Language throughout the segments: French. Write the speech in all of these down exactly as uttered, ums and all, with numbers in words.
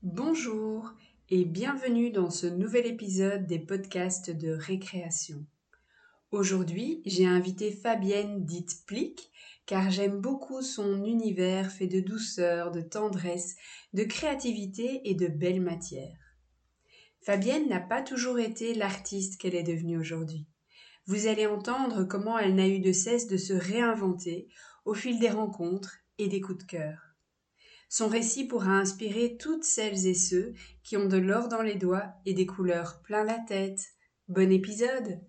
Bonjour et bienvenue dans ce nouvel épisode des podcasts de récréation. Aujourd'hui, j'ai invité Fabienne dite Plic car j'aime beaucoup son univers fait de douceur, de tendresse, de créativité et de belles matières. Fabienne n'a pas toujours été l'artiste qu'elle est devenue aujourd'hui. Vous allez entendre comment elle n'a eu de cesse de se réinventer au fil des rencontres et des coups de cœur. Son récit pourra inspirer toutes celles et ceux qui ont de l'or dans les doigts et des couleurs plein la tête. Bon épisode!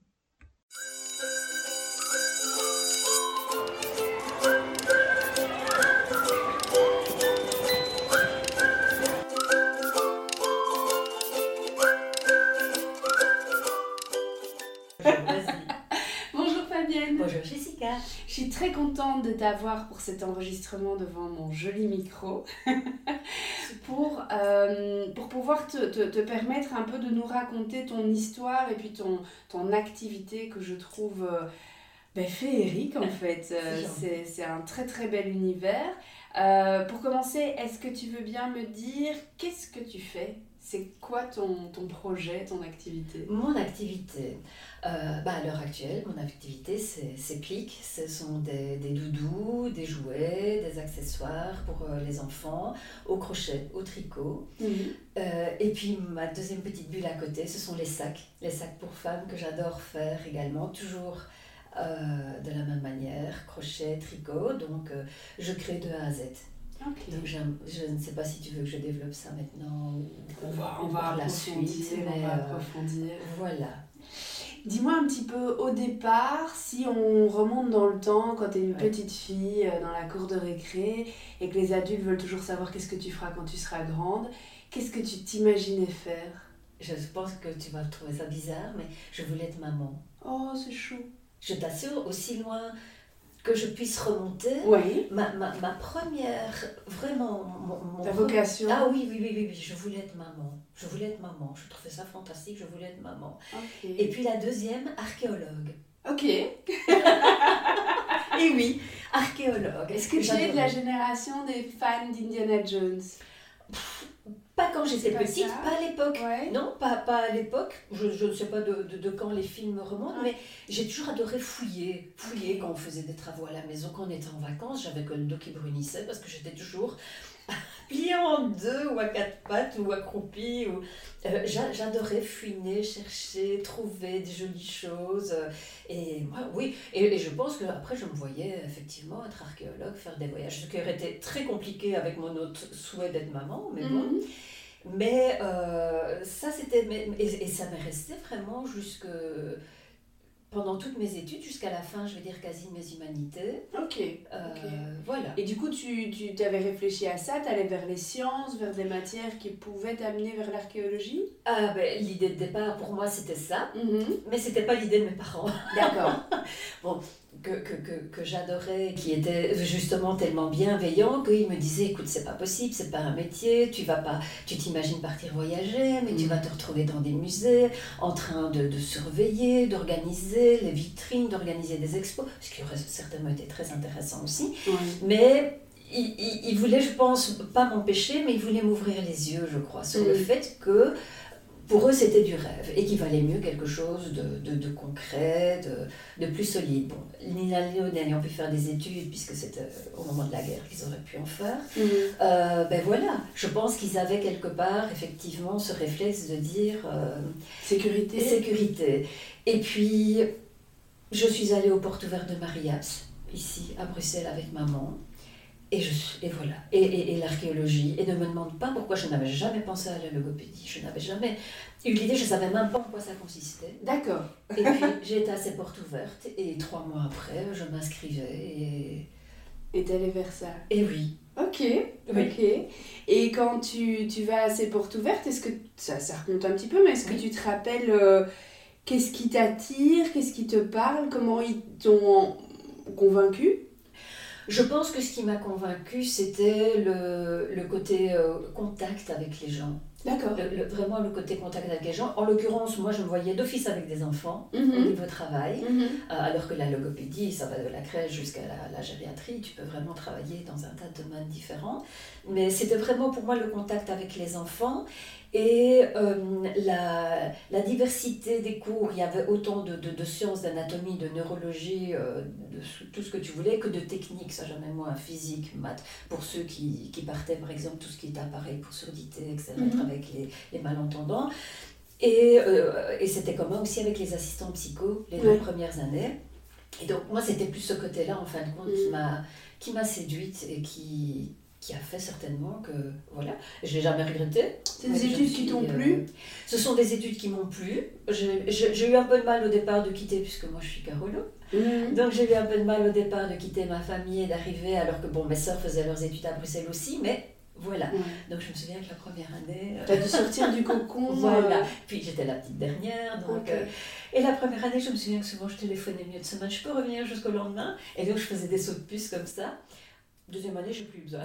Bonjour Fabienne! Bonjour Jessica! Je suis très contente de t'avoir pour cet enregistrement devant mon joli micro pour, euh, pour pouvoir te, te, te permettre un peu de nous raconter ton histoire et puis ton, ton activité que je trouve euh, ben, féerique en fait. Euh, c'est, c'est un très très bel univers. Euh, pour commencer, est-ce que tu veux bien me dire qu'est-ce que tu fais ? C'est quoi ton, ton projet, ton activité ? Mon activité, euh, bah à l'heure actuelle, mon activité c'est, c'est Plic. Ce sont des, des doudous, des jouets, des accessoires pour euh, les enfants, au crochet, au tricot. Mmh. Euh, et puis ma deuxième petite bulle à côté, ce sont les sacs. Les sacs pour femmes que j'adore faire également, toujours euh, de la même manière, crochet, tricot. Donc euh, je crée de A à Z. Okay. Donc je ne sais pas si tu veux que je développe ça maintenant ou on va, on va la suite, mais on va approfondir. Euh, voilà. Dis-moi un petit peu au départ, si on remonte dans le temps, quand tu es une ouais. petite fille dans la cour de récré et que les adultes veulent toujours savoir qu'est-ce que tu feras quand tu seras grande, qu'est-ce que tu t'imaginais faire ? Je pense que tu vas trouver ça bizarre, mais je voulais être maman. Oh, c'est chou. Je t'assure, aussi loin que je puisse remonter, oui. ma, ma, ma première, vraiment... Mon, mon Ta vocation. Ah oui, oui, oui, oui, oui, je voulais être maman. Je voulais être maman. Je trouvais ça fantastique, je voulais être maman. Okay. Et puis la deuxième, archéologue. Ok. Et oui, archéologue. Est-ce que tu es de la génération des fans d'Indiana Jones ? Pas quand j'étais petite, ça. pas à l'époque. Ouais. Non, pas, pas à l'époque. Je, je ne sais pas de, de, de quand les films remontent, ouais. mais j'ai toujours adoré fouiller. Fouiller okay. Quand on faisait des travaux à la maison, quand on était en vacances, j'avais que le dos qui brunissait parce que j'étais toujours pliée en deux ou à quatre pattes ou accroupie. Ou... Euh, j'adorais fouiner, chercher, trouver des jolies choses. Et moi, oui, et, et je pense qu'après, je me voyais effectivement être archéologue, faire des voyages. Ce qui aurait été très compliqué avec mon autre souhait d'être maman, mais bon. Mm-hmm. Mais euh, ça, c'était... Et, et ça m'est resté vraiment jusque... Pendant toutes mes études, jusqu'à la fin, je vais dire quasi de mes humanités. Ok. Euh, okay. Voilà. Et du coup, tu, tu avais réfléchi à ça, tu allais vers les sciences, vers des matières qui pouvaient t'amener vers l'archéologie ? Ah, ben, l'idée de départ, pour moi, c'était ça. Mm-hmm. Mais c'était pas l'idée de mes parents. D'accord. Bon, que, que, que, que j'adorais, qui était justement tellement bienveillant qu'ils me disaient, écoute, c'est pas possible, c'est pas un métier, tu vas pas, tu t'imagines partir voyager, mais mm. tu vas te retrouver dans des musées, en train de, de surveiller, d'organiser les vitrines, d'organiser des expos, ce qui aurait certainement été très intéressant aussi. Mm. Mais il, il, il voulait, je pense, pas m'empêcher, mais il voulait m'ouvrir les yeux, je crois, sur mm. le fait que pour eux, c'était du rêve et qu'il valait mieux quelque chose de, de, de concret, de, de plus solide. Bon, ni l'un ni l'autre n'ayant pu faire des études, puisque c'était au moment de la guerre qu'ils auraient pu en faire, mmh. euh, ben voilà, je pense qu'ils avaient quelque part, effectivement, ce réflexe de dire... Euh, sécurité. Sécurité. Et puis, je suis allée aux portes ouvertes de Marias, ici, à Bruxelles, avec maman. Et, je, et voilà, et, et, et l'archéologie, et ne me demande pas pourquoi je n'avais jamais pensé à la logopédie, je n'avais jamais eu l'idée, je ne savais même pas en quoi ça consistait. D'accord. Et puis j'ai été à ces portes ouvertes, et trois mois après, je m'inscrivais, et... Et t'allais vers ça. Et oui. Ok, oui. ok. Et quand tu, tu vas à ces portes ouvertes, est-ce que, ça, ça remonte un petit peu, mais est-ce que tu te rappelles euh, qu'est-ce qui t'attire, qu'est-ce qui te parle, comment ils t'ont convaincu ? Je pense que ce qui m'a convaincue, c'était le, le côté euh, contact avec les gens. D'accord. Le, le, vraiment le côté contact avec les gens. En l'occurrence, moi je me voyais d'office avec des enfants mm-hmm. au niveau travail, mm-hmm. euh, alors que la logopédie, ça va de la crèche jusqu'à la, la gériatrie, tu peux vraiment travailler dans un tas de domaines différents. Mais c'était vraiment pour moi le contact avec les enfants et euh, la, la diversité des cours. Il y avait autant de, de, de sciences, d'anatomie, de neurologie, euh, de tout ce que tu voulais, que de techniques, ça jamais moins, physique, maths, pour ceux qui, qui partaient par exemple tout ce qui est appareil pour surdité, et cetera, mm-hmm. avec les, les malentendants. Et, euh, et c'était commun aussi avec les assistants psycho les deux ouais. premières années. Et donc moi c'était plus ce côté-là en fin de compte mm-hmm. qui m'a, qui m'a séduite et qui... qui a fait certainement que, voilà, je l'ai jamais regretté. C'est des études qui t'ont plu euh, Ce sont des études qui m'ont plu. J'ai, j'ai, j'ai eu un peu de mal au départ de quitter, puisque moi je suis Carolo. Mmh. Donc j'ai eu un peu de mal au départ de quitter ma famille et d'arriver, alors que bon, mes sœurs faisaient leurs études à Bruxelles aussi, mais voilà. Mmh. Donc je me souviens que la première année... Tu as dû sortir du cocon. Voilà. Puis j'étais la petite dernière, donc... Okay. Euh, et la première année, je me souviens que souvent je téléphonais mieux de semaine, je peux revenir jusqu'au lendemain. Et donc je faisais des sauts de puce comme ça. Deuxième année, j'ai plus besoin.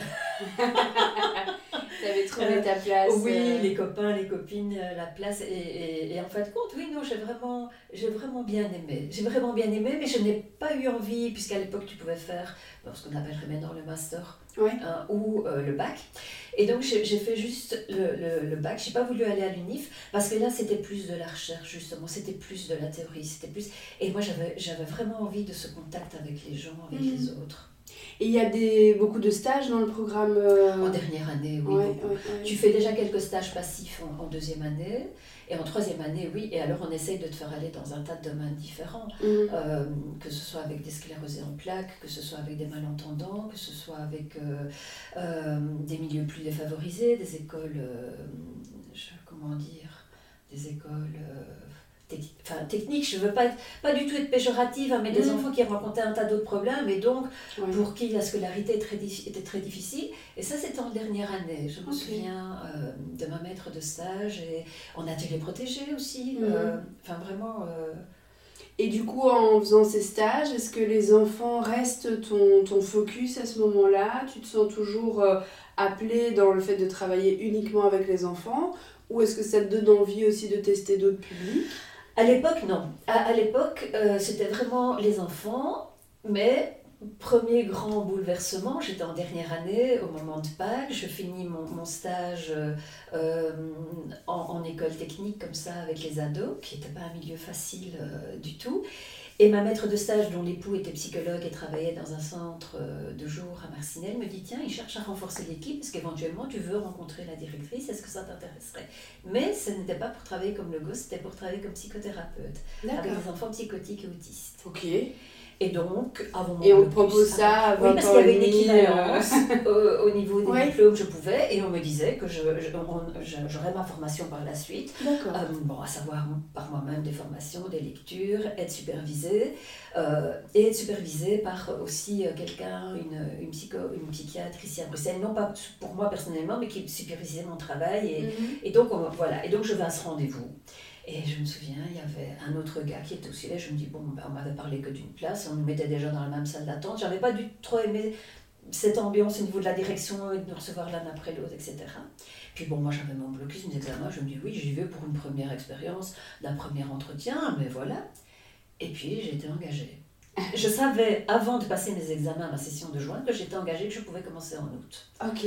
Tu avais trouvé ta place. Oui, euh... les copains, les copines, la place. Et, et, et en fin de compte, oui, non, j'ai vraiment, j'ai vraiment bien aimé. J'ai vraiment bien aimé, mais je n'ai pas eu envie, puisqu'à l'époque, tu pouvais faire ce qu'on appellerait maintenant le master ouais. hein, ou euh, le bac. Et donc, j'ai, j'ai fait juste le, le, le bac. Je n'ai pas voulu aller à l'UNIF, parce que là, c'était plus de la recherche, justement. C'était plus de la théorie. C'était plus... Et moi, j'avais, j'avais vraiment envie de ce contact avec les gens, avec mmh. les autres. Et il y a des, beaucoup de stages dans le programme euh... En dernière année, oui. Ouais, beaucoup. Ouais, ouais. Tu fais déjà quelques stages passifs en, en deuxième année. Et en troisième année, oui. Et alors, on essaye de te faire aller dans un tas de domaines différents. Mmh. Euh, que ce soit avec des sclérosés en plaques, que ce soit avec des malentendants, que ce soit avec euh, euh, des milieux plus défavorisés, des écoles... Euh, je, comment dire Des écoles... Euh, Enfin, technique, je ne veux pas, être, pas du tout être péjorative, hein, mais des mmh. enfants qui rencontraient un tas d'autres problèmes et donc ouais. pour qui la scolarité très, était très difficile. Et ça, c'était en dernière année. Je me okay. souviens euh, de ma maître de stage et en atelier protégé aussi. Mmh. Euh, enfin, vraiment... Euh... Et du coup, en faisant ces stages, est-ce que les enfants restent ton, ton focus à ce moment-là ? Tu te sens toujours euh, appelée dans le fait de travailler uniquement avec les enfants ? Ou est-ce que ça te donne envie aussi de tester d'autres publics ? À l'époque, non. À, à l'époque, euh, c'était vraiment les enfants, mais premier grand bouleversement, j'étais en dernière année, au moment de Pâques, je finis mon, mon stage euh, en, en école technique, comme ça, avec les ados, qui n'était pas un milieu facile euh, du tout. Et ma maître de stage, dont l'époux était psychologue et travaillait dans un centre de jour à Marcinelle, me dit « Tiens, il cherche à renforcer l'équipe, parce qu'éventuellement tu veux rencontrer la directrice, est-ce que ça t'intéresserait ?» Mais ce n'était pas pour travailler comme logo, c'était pour travailler comme psychothérapeute, D'accord. avec des enfants psychotiques et autistes. Ok. Et donc, avant Et on propose ça à vingt ans. Oui, parce qu'il y avait une équivalence euh, au niveau des ouais. diplômes, je pouvais, et on me disait que je, je, je, j'aurais ma formation par la suite. D'accord. Euh, bon, à savoir par moi-même des formations, des lectures, être supervisée, euh, et être supervisée par aussi quelqu'un, une, une, psycho, une psychiatre ici à Bruxelles, non pas pour moi personnellement, mais qui supervisait mon travail. Et, mm-hmm. et, donc, on, voilà. et donc, je vais à ce rendez-vous. Et je me souviens, il y avait un autre gars qui était aussi là. Je me dis, bon, ben, on m'avait parlé que d'une place. On nous mettait déjà dans la même salle d'attente. J'avais pas du tout trop aimé cette ambiance au niveau de la direction et de nous recevoir l'un après l'autre, et cetera. Puis bon, moi j'avais mon blocus, mes examens. Je me dis, oui, j'y vais pour une première expérience, d'un premier entretien, mais voilà. Et puis j'ai été engagée. Je savais, avant de passer mes examens à ma session de juin, que j'étais engagée, que je pouvais commencer en août. Ok.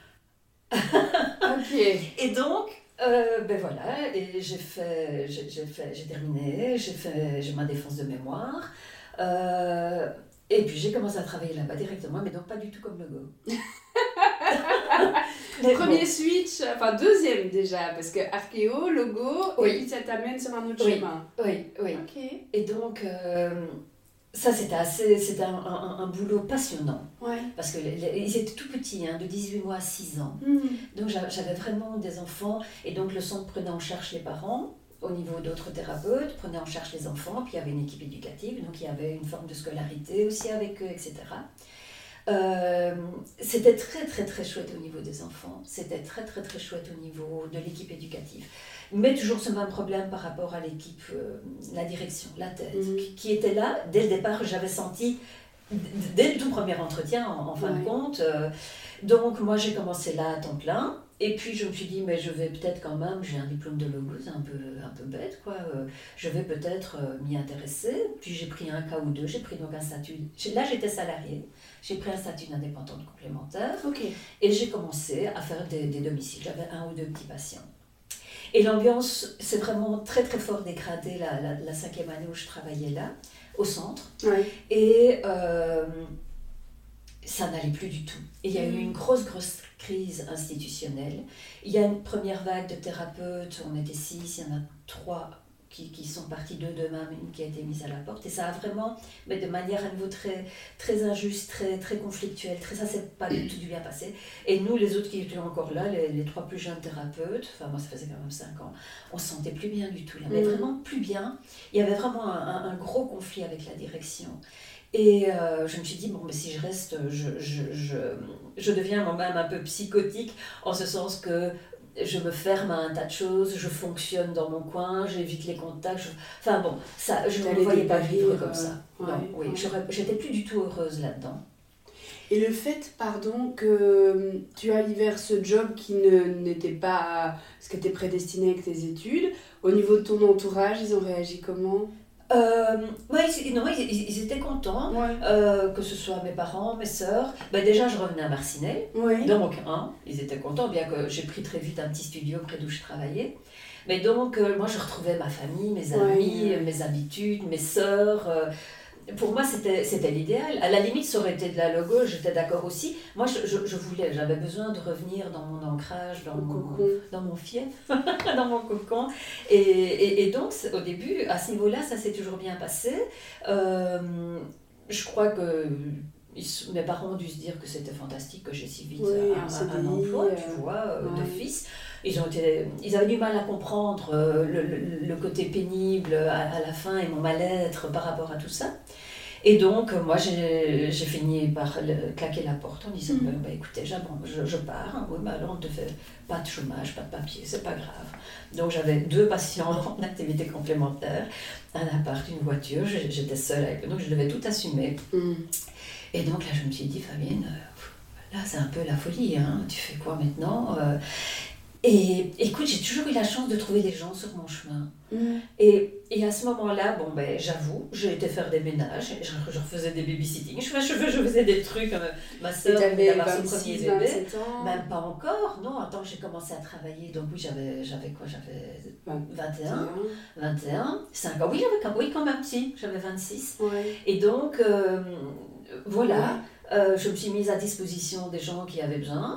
Ok. Et donc, Euh, ben voilà, et j'ai fait, j'ai, j'ai fait, j'ai terminé, j'ai fait, j'ai ma défense de mémoire, euh, et puis j'ai commencé à travailler là-bas directement, mais donc pas du tout comme logo. Premier bon. switch, enfin deuxième déjà, parce que archéo, logo, oui. et puis ça t'amène sur un autre oui. chemin. Oui, oui. Okay. Et donc, euh, ça c'était assez, c'était un, un, un boulot passionnant. Ouais. Parce qu'ils étaient tout petits, hein, de dix-huit mois à six ans. Mm. Donc j'avais vraiment des enfants, et donc le centre prenait en charge les parents, au niveau d'autres thérapeutes, prenait en charge les enfants, puis il y avait une équipe éducative, donc il y avait une forme de scolarité aussi avec eux, et cetera. Euh, c'était très très très chouette au niveau des enfants, c'était très très très chouette au niveau de l'équipe éducative. Mais toujours ce même problème par rapport à l'équipe, euh, la direction, la tête, mm. qui, qui était là. Dès le départ, j'avais senti, dès le tout premier entretien, en, en fin ouais. de compte. Euh, donc moi j'ai commencé là à temps plein. et puis je me suis dit, mais je vais peut-être quand même, j'ai un diplôme de logo, c'est un peu, un peu bête, quoi. Euh, je vais peut-être euh, m'y intéresser. Puis j'ai pris un cas ou deux, j'ai pris donc un statut. Là, j'étais salariée, j'ai pris un statut d'indépendante complémentaire. Okay. Et j'ai commencé à faire des, des domiciles. J'avais un ou deux petits patients. Et l'ambiance s'est vraiment très très fort dégradée la, la, la cinquième année où je travaillais là, au centre. Ouais. Et euh, ça n'allait plus du tout. Et il y a eu une grosse grosse crise institutionnelle. Il y a une première vague de thérapeutes, on était six, il y en a trois qui, qui sont partis, deux de même, une qui a été mise à la porte. Et ça a vraiment, mais de manière à nouveau très, très injuste, très, très conflictuelle, très, ça s'est pas du tout du bien passé. Et nous, les autres qui étaient encore là, les, les trois plus jeunes thérapeutes, enfin moi ça faisait quand même cinq ans, on se sentait plus bien du tout là, mais mmh. vraiment plus bien. Il y avait vraiment un, un, un gros conflit avec la direction. Et euh, je me suis dit, bon, mais si je reste, je, je, je, je deviens moi-même un peu psychotique, en ce sens que je me ferme à un tas de choses, je fonctionne dans mon coin, j'évite les contacts. Je... Enfin bon, ça, je ne me voyais pas vivre comme ça. Ouais, non, oui, ouais. J'étais plus du tout heureuse là-dedans. Et le fait, pardon, que tu ailles vers ce job qui ne, n'était pas ce que tu es prédestiné avec tes études, au niveau de ton entourage, ils ont réagi comment ? Euh, ouais, ils, non, ils, ils étaient contents, ouais. euh, que ce soit mes parents, mes sœurs. Ben déjà, je revenais à Marcinelle, ouais. donc hein, ils étaient contents, bien que j'ai pris très vite un petit studio près d'où je travaillais. Mais donc, euh, moi, je retrouvais ma famille, mes amis, ouais. mes habitudes, mes sœurs. Euh, pour moi, c'était, c'était l'idéal. À la limite, ça aurait été de la logo, j'étais d'accord aussi. Moi, je, je, je voulais, j'avais besoin de revenir dans mon ancrage, dans, mon, dans mon fief, dans mon cocon. Et, et, et donc, au début, à ce niveau-là, ça s'est toujours bien passé. Euh, je crois que ils, mes parents ont dû se dire que c'était fantastique que j'ai si vite oui, un, un, un emploi, euh, tu vois, euh, ouais. d'office. Ils, ont été, ils avaient du mal à comprendre euh, le, le, le côté pénible à, à la fin et mon mal-être par rapport à tout ça. Et donc, euh, moi, j'ai, j'ai fini par le, claquer la porte en disant mmh. bah, écoutez, je, je pars. Hein, oui, mais alors on ne te fait pas de chômage, pas de papier, c'est pas grave. Donc, j'avais deux patients en activité complémentaire, un appart, une voiture, j'étais seule avec eux, donc je devais tout assumer. Mmh. Et donc, là, je me suis dit, Fabienne, euh, là, c'est un peu la folie, hein, tu fais quoi maintenant euh, Et écoute, j'ai toujours eu la chance de trouver des gens sur mon chemin. Mmh. Et, et à ce moment-là, bon, ben, j'avoue, j'ai été faire des ménages, je, je faisais des babysitting, je, je, je faisais des trucs. Euh, ma soeur venait d'avoir son premier bébé. Même pas encore, non, attends, j'ai commencé à travailler. Donc oui, j'avais, j'avais quoi J'avais vingt et un, vingt et un, cinq ans. Oui, j'avais, oui, quand même, si, j'avais vingt-six. Ouais. Et donc, euh, voilà, ouais. euh, je me suis mise à disposition des gens qui avaient besoin.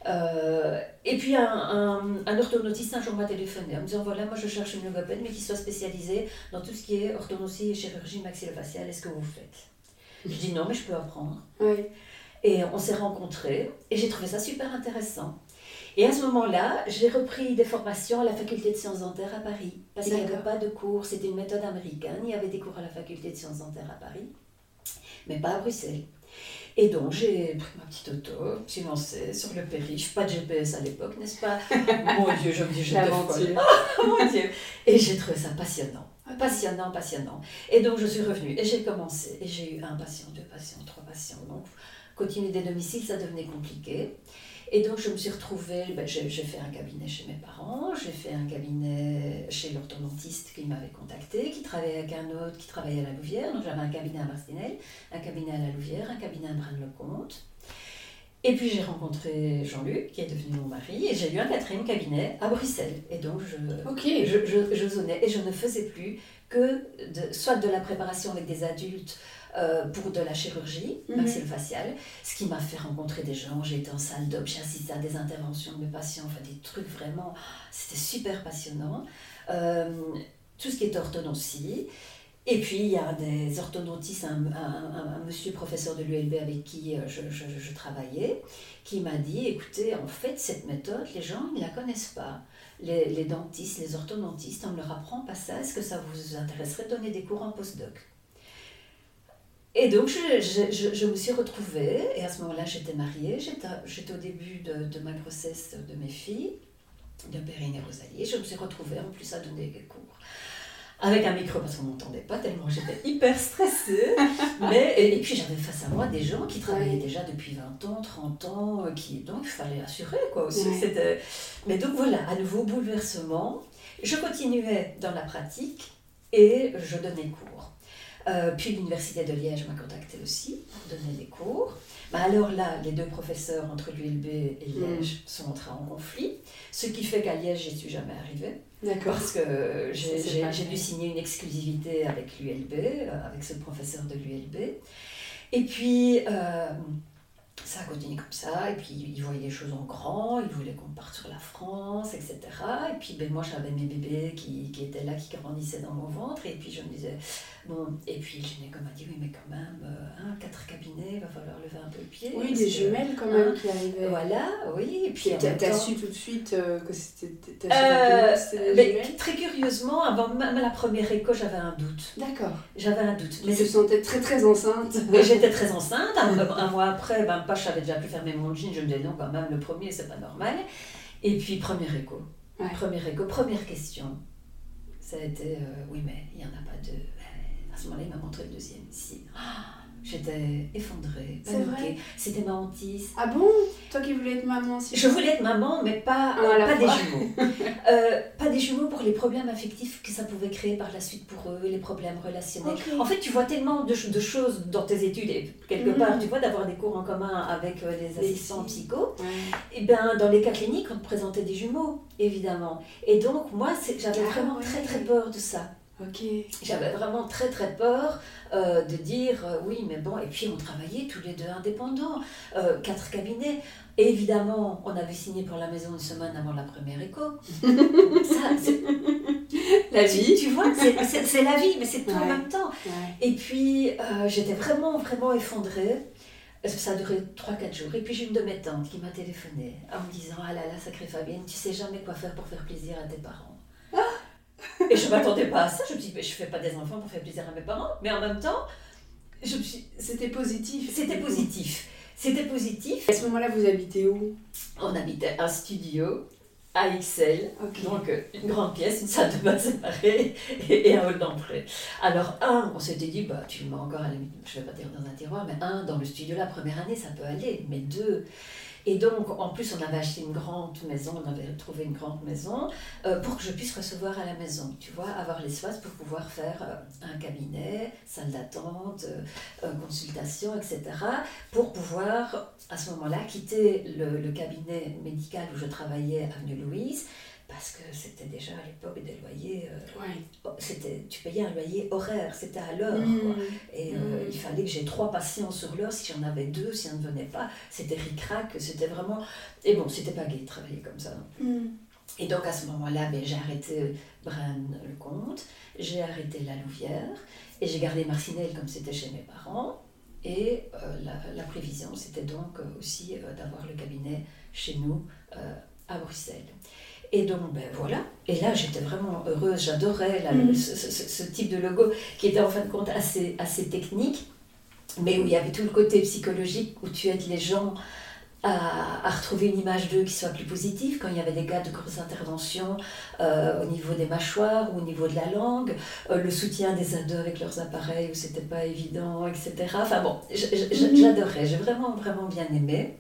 Euh, et puis un, un, un orthodontiste un jour m'a téléphoné en me disant voilà, moi je cherche une logopède mais qui soit spécialisée dans tout ce qui est orthodontie et chirurgie maxillofaciale, est-ce que vous faites? Je dis non, mais je peux apprendre. Oui. Et on s'est rencontrés et j'ai trouvé ça super intéressant. Et à ce moment-là, j'ai repris des formations à la faculté de sciences dentaires à Paris parce qu'il n'y avait pas de cours, c'était une méthode américaine, il y avait des cours à la faculté de sciences dentaires à Paris, mais pas à Bruxelles. Et donc, j'ai pris ma petite auto, je suis lancée sur le périph', pas de G P S à l'époque, n'est-ce pas? Mon Dieu, je me dis, j'étais folle. Oh, mon Dieu! Et j'ai trouvé ça passionnant, passionnant, passionnant. Et donc, je suis revenue et j'ai commencé. Et j'ai eu un patient, deux patients, trois patients. Donc, continuer des domiciles, ça devenait compliqué. Et donc, je me suis retrouvée, ben, j'ai, j'ai fait un cabinet chez mes parents, j'ai fait un cabinet chez l'orthodontiste qui m'avait contacté, qui travaillait avec un autre qui travaillait à la Louvière. Donc, j'avais un cabinet à Marcinelle, un cabinet à la Louvière, un cabinet à Braine-le-Comte. Et puis, j'ai rencontré Jean-Luc, qui est devenu mon mari, et j'ai eu un quatrième cabinet à Bruxelles. Et donc, je, okay. je, je, je zonnais et je ne faisais plus que de, soit de la préparation avec des adultes, Euh, pour de la chirurgie mm-hmm. maxillofaciale, ce qui m'a fait rencontrer des gens. J'ai été en salle d'op, j'ai assisté à des interventions de mes patients, enfin des trucs vraiment, c'était super passionnant. Euh, tout ce qui est orthodontie. Et puis il y a des orthodontistes, un, un, un, un monsieur professeur de l'U L B avec qui je, je, je travaillais, qui m'a dit, écoutez, en fait cette méthode, les gens ne la connaissent pas. Les, les dentistes, les orthodontistes, on ne leur apprend pas ça. Est-ce que ça vous intéresserait de donner des cours en postdoc? Et donc, je, je, je, je me suis retrouvée, et à ce moment-là, j'étais mariée, j'étais, j'étais au début de, de ma grossesse de mes filles, de Perrine et Rosalie, je me suis retrouvée en plus à donner des cours. avec un micro parce qu'on m'entendait pas tellement j'étais hyper stressée. Mais, et, et puis j'avais face à moi des gens qui travaillaient ouais. déjà depuis vingt ans, trente ans, qui, donc il fallait assurer quoi aussi. Ouais. C'était... Mais donc voilà, à nouveau bouleversement. Je continuais dans la pratique et je donnais cours. Euh, puis l'université de Liège m'a contactée aussi pour donner des cours. Bah alors là, les deux professeurs entre l'U L B et Liège mmh. sont entrés en conflit, ce qui fait qu'à Liège, j'y suis jamais arrivée. D'accord. Parce que j'ai, j'ai, j'ai dû signer une exclusivité avec l'U L B, euh, avec ce professeur de l'U L B. Et puis, euh, ça a continué comme ça, et puis ils voyaient les choses en grand, ils voulaient qu'on parte sur la France, et cetera. Et puis ben, moi j'avais mes bébés qui, qui étaient là, qui grandissaient dans mon ventre, et puis je me disais, bon, et puis le gynéco m'a dit, oui mais quand même, euh, hein, quatre cabinets, il va falloir lever un peu le pied. Oui, des jumelles quand même hein, qui arrivaient. Voilà, oui. Et puis et t'as, t'as temps, su tout de suite euh, que c'était, t'as euh, su c'était des mais, jumelles. Très curieusement, avant même la première écho, j'avais un doute. D'accord. J'avais un doute. Mais tu te sentais très très enceinte. Et j'étais très enceinte, un, un mois après, ben, pas, j'avais déjà pu fermer mon jean, je me disais non quand même, le premier c'est pas normal. Et puis premier écho, ouais. premier écho, première question, ça a été, euh, oui mais il n'y en a pas deux. À ce moment-là, il m'a montré le deuxième signe. Oh, j'étais effondrée, paniquée. C'était ma hantise. Ah bon? Toi qui voulais être maman si Je voulais être maman, mais pas, ah, euh, pas des jumeaux. euh, pas des jumeaux pour les problèmes affectifs que ça pouvait créer par la suite pour eux, les problèmes relationnels. Okay. En fait, tu vois tellement de, de choses dans tes études, et quelque mmh. part, tu vois, d'avoir des cours en commun avec euh, les assistants psycho. Ouais. Et bien, dans les cas cliniques, on te présentait des jumeaux, évidemment. Et donc, moi, c'est, j'avais ah, vraiment ouais. très, très peur de ça. Okay. J'avais vraiment très très peur euh, de dire euh, oui mais bon, et puis on travaillait tous les deux indépendants, euh, quatre cabinets, et évidemment on avait signé pour la maison une semaine avant la première écho. Ça, c'est... la vie, tu, tu vois, c'est, c'est, c'est la vie, mais c'est tout ouais. en même temps. Ouais. Et puis euh, j'étais vraiment vraiment effondrée. Ça a duré trois quatre jours. Et puis j'ai une de mes tantes qui m'a téléphoné en me disant ah là là sacrée Fabienne, tu sais jamais quoi faire pour faire plaisir à tes parents. Et je ne m'attendais pas à ça. Je me dis, mais je ne fais pas des enfants pour faire plaisir à mes parents. Mais en même temps, je me suis... c'était positif. C'était positif. C'était positif. À ce moment-là, vous habitez où? On habitait un studio à X L. Okay. Donc, une grande pièce, une salle de bain séparée et, et un hall d'entrée. Alors, un, on s'était dit, bah, tu le mets encore à la limite, je ne vais pas dire dans un tiroir, mais un, dans le studio, la première année, ça peut aller. Mais deux... Et donc, en plus, on avait acheté une grande maison, on avait trouvé une grande maison euh, pour que je puisse recevoir à la maison, tu vois, avoir l'espace pour pouvoir faire euh, un cabinet, salle d'attente, euh, consultation, et cetera, pour pouvoir, à ce moment-là, quitter le, le cabinet médical où je travaillais, avenue Louise, parce que c'était déjà à l'époque des loyers, euh, ouais. c'était, tu payais un loyer horaire, c'était à l'heure. Mmh. Quoi. Et mmh. euh, il fallait que j'ai trois patients sur l'heure, si j'en avais deux, si on ne venait pas, c'était ric-rac, c'était vraiment... Et bon, c'était pas gai de travailler comme ça non plus. Mmh. Et donc à ce moment-là, ben, j'ai arrêté Braine-le-Comte, j'ai arrêté La Louvière, et j'ai gardé Marcinelle comme c'était chez mes parents. Et euh, la, la prévision, c'était donc aussi euh, d'avoir le cabinet chez nous euh, à Bruxelles. Et donc, ben voilà. Et là, j'étais vraiment heureuse. J'adorais là, mmh. ce, ce, ce type de logo qui était en fin de compte assez, assez technique, mais où il y avait tout le côté psychologique, où tu aides les gens à, à retrouver une image d'eux qui soit plus positive. Quand il y avait des cas de grosses interventions euh, au niveau des mâchoires ou au niveau de la langue, euh, le soutien des ados avec leurs appareils où c'était pas évident, et cetera. Enfin bon, j- j- j'adorais. J'ai vraiment, vraiment bien aimé.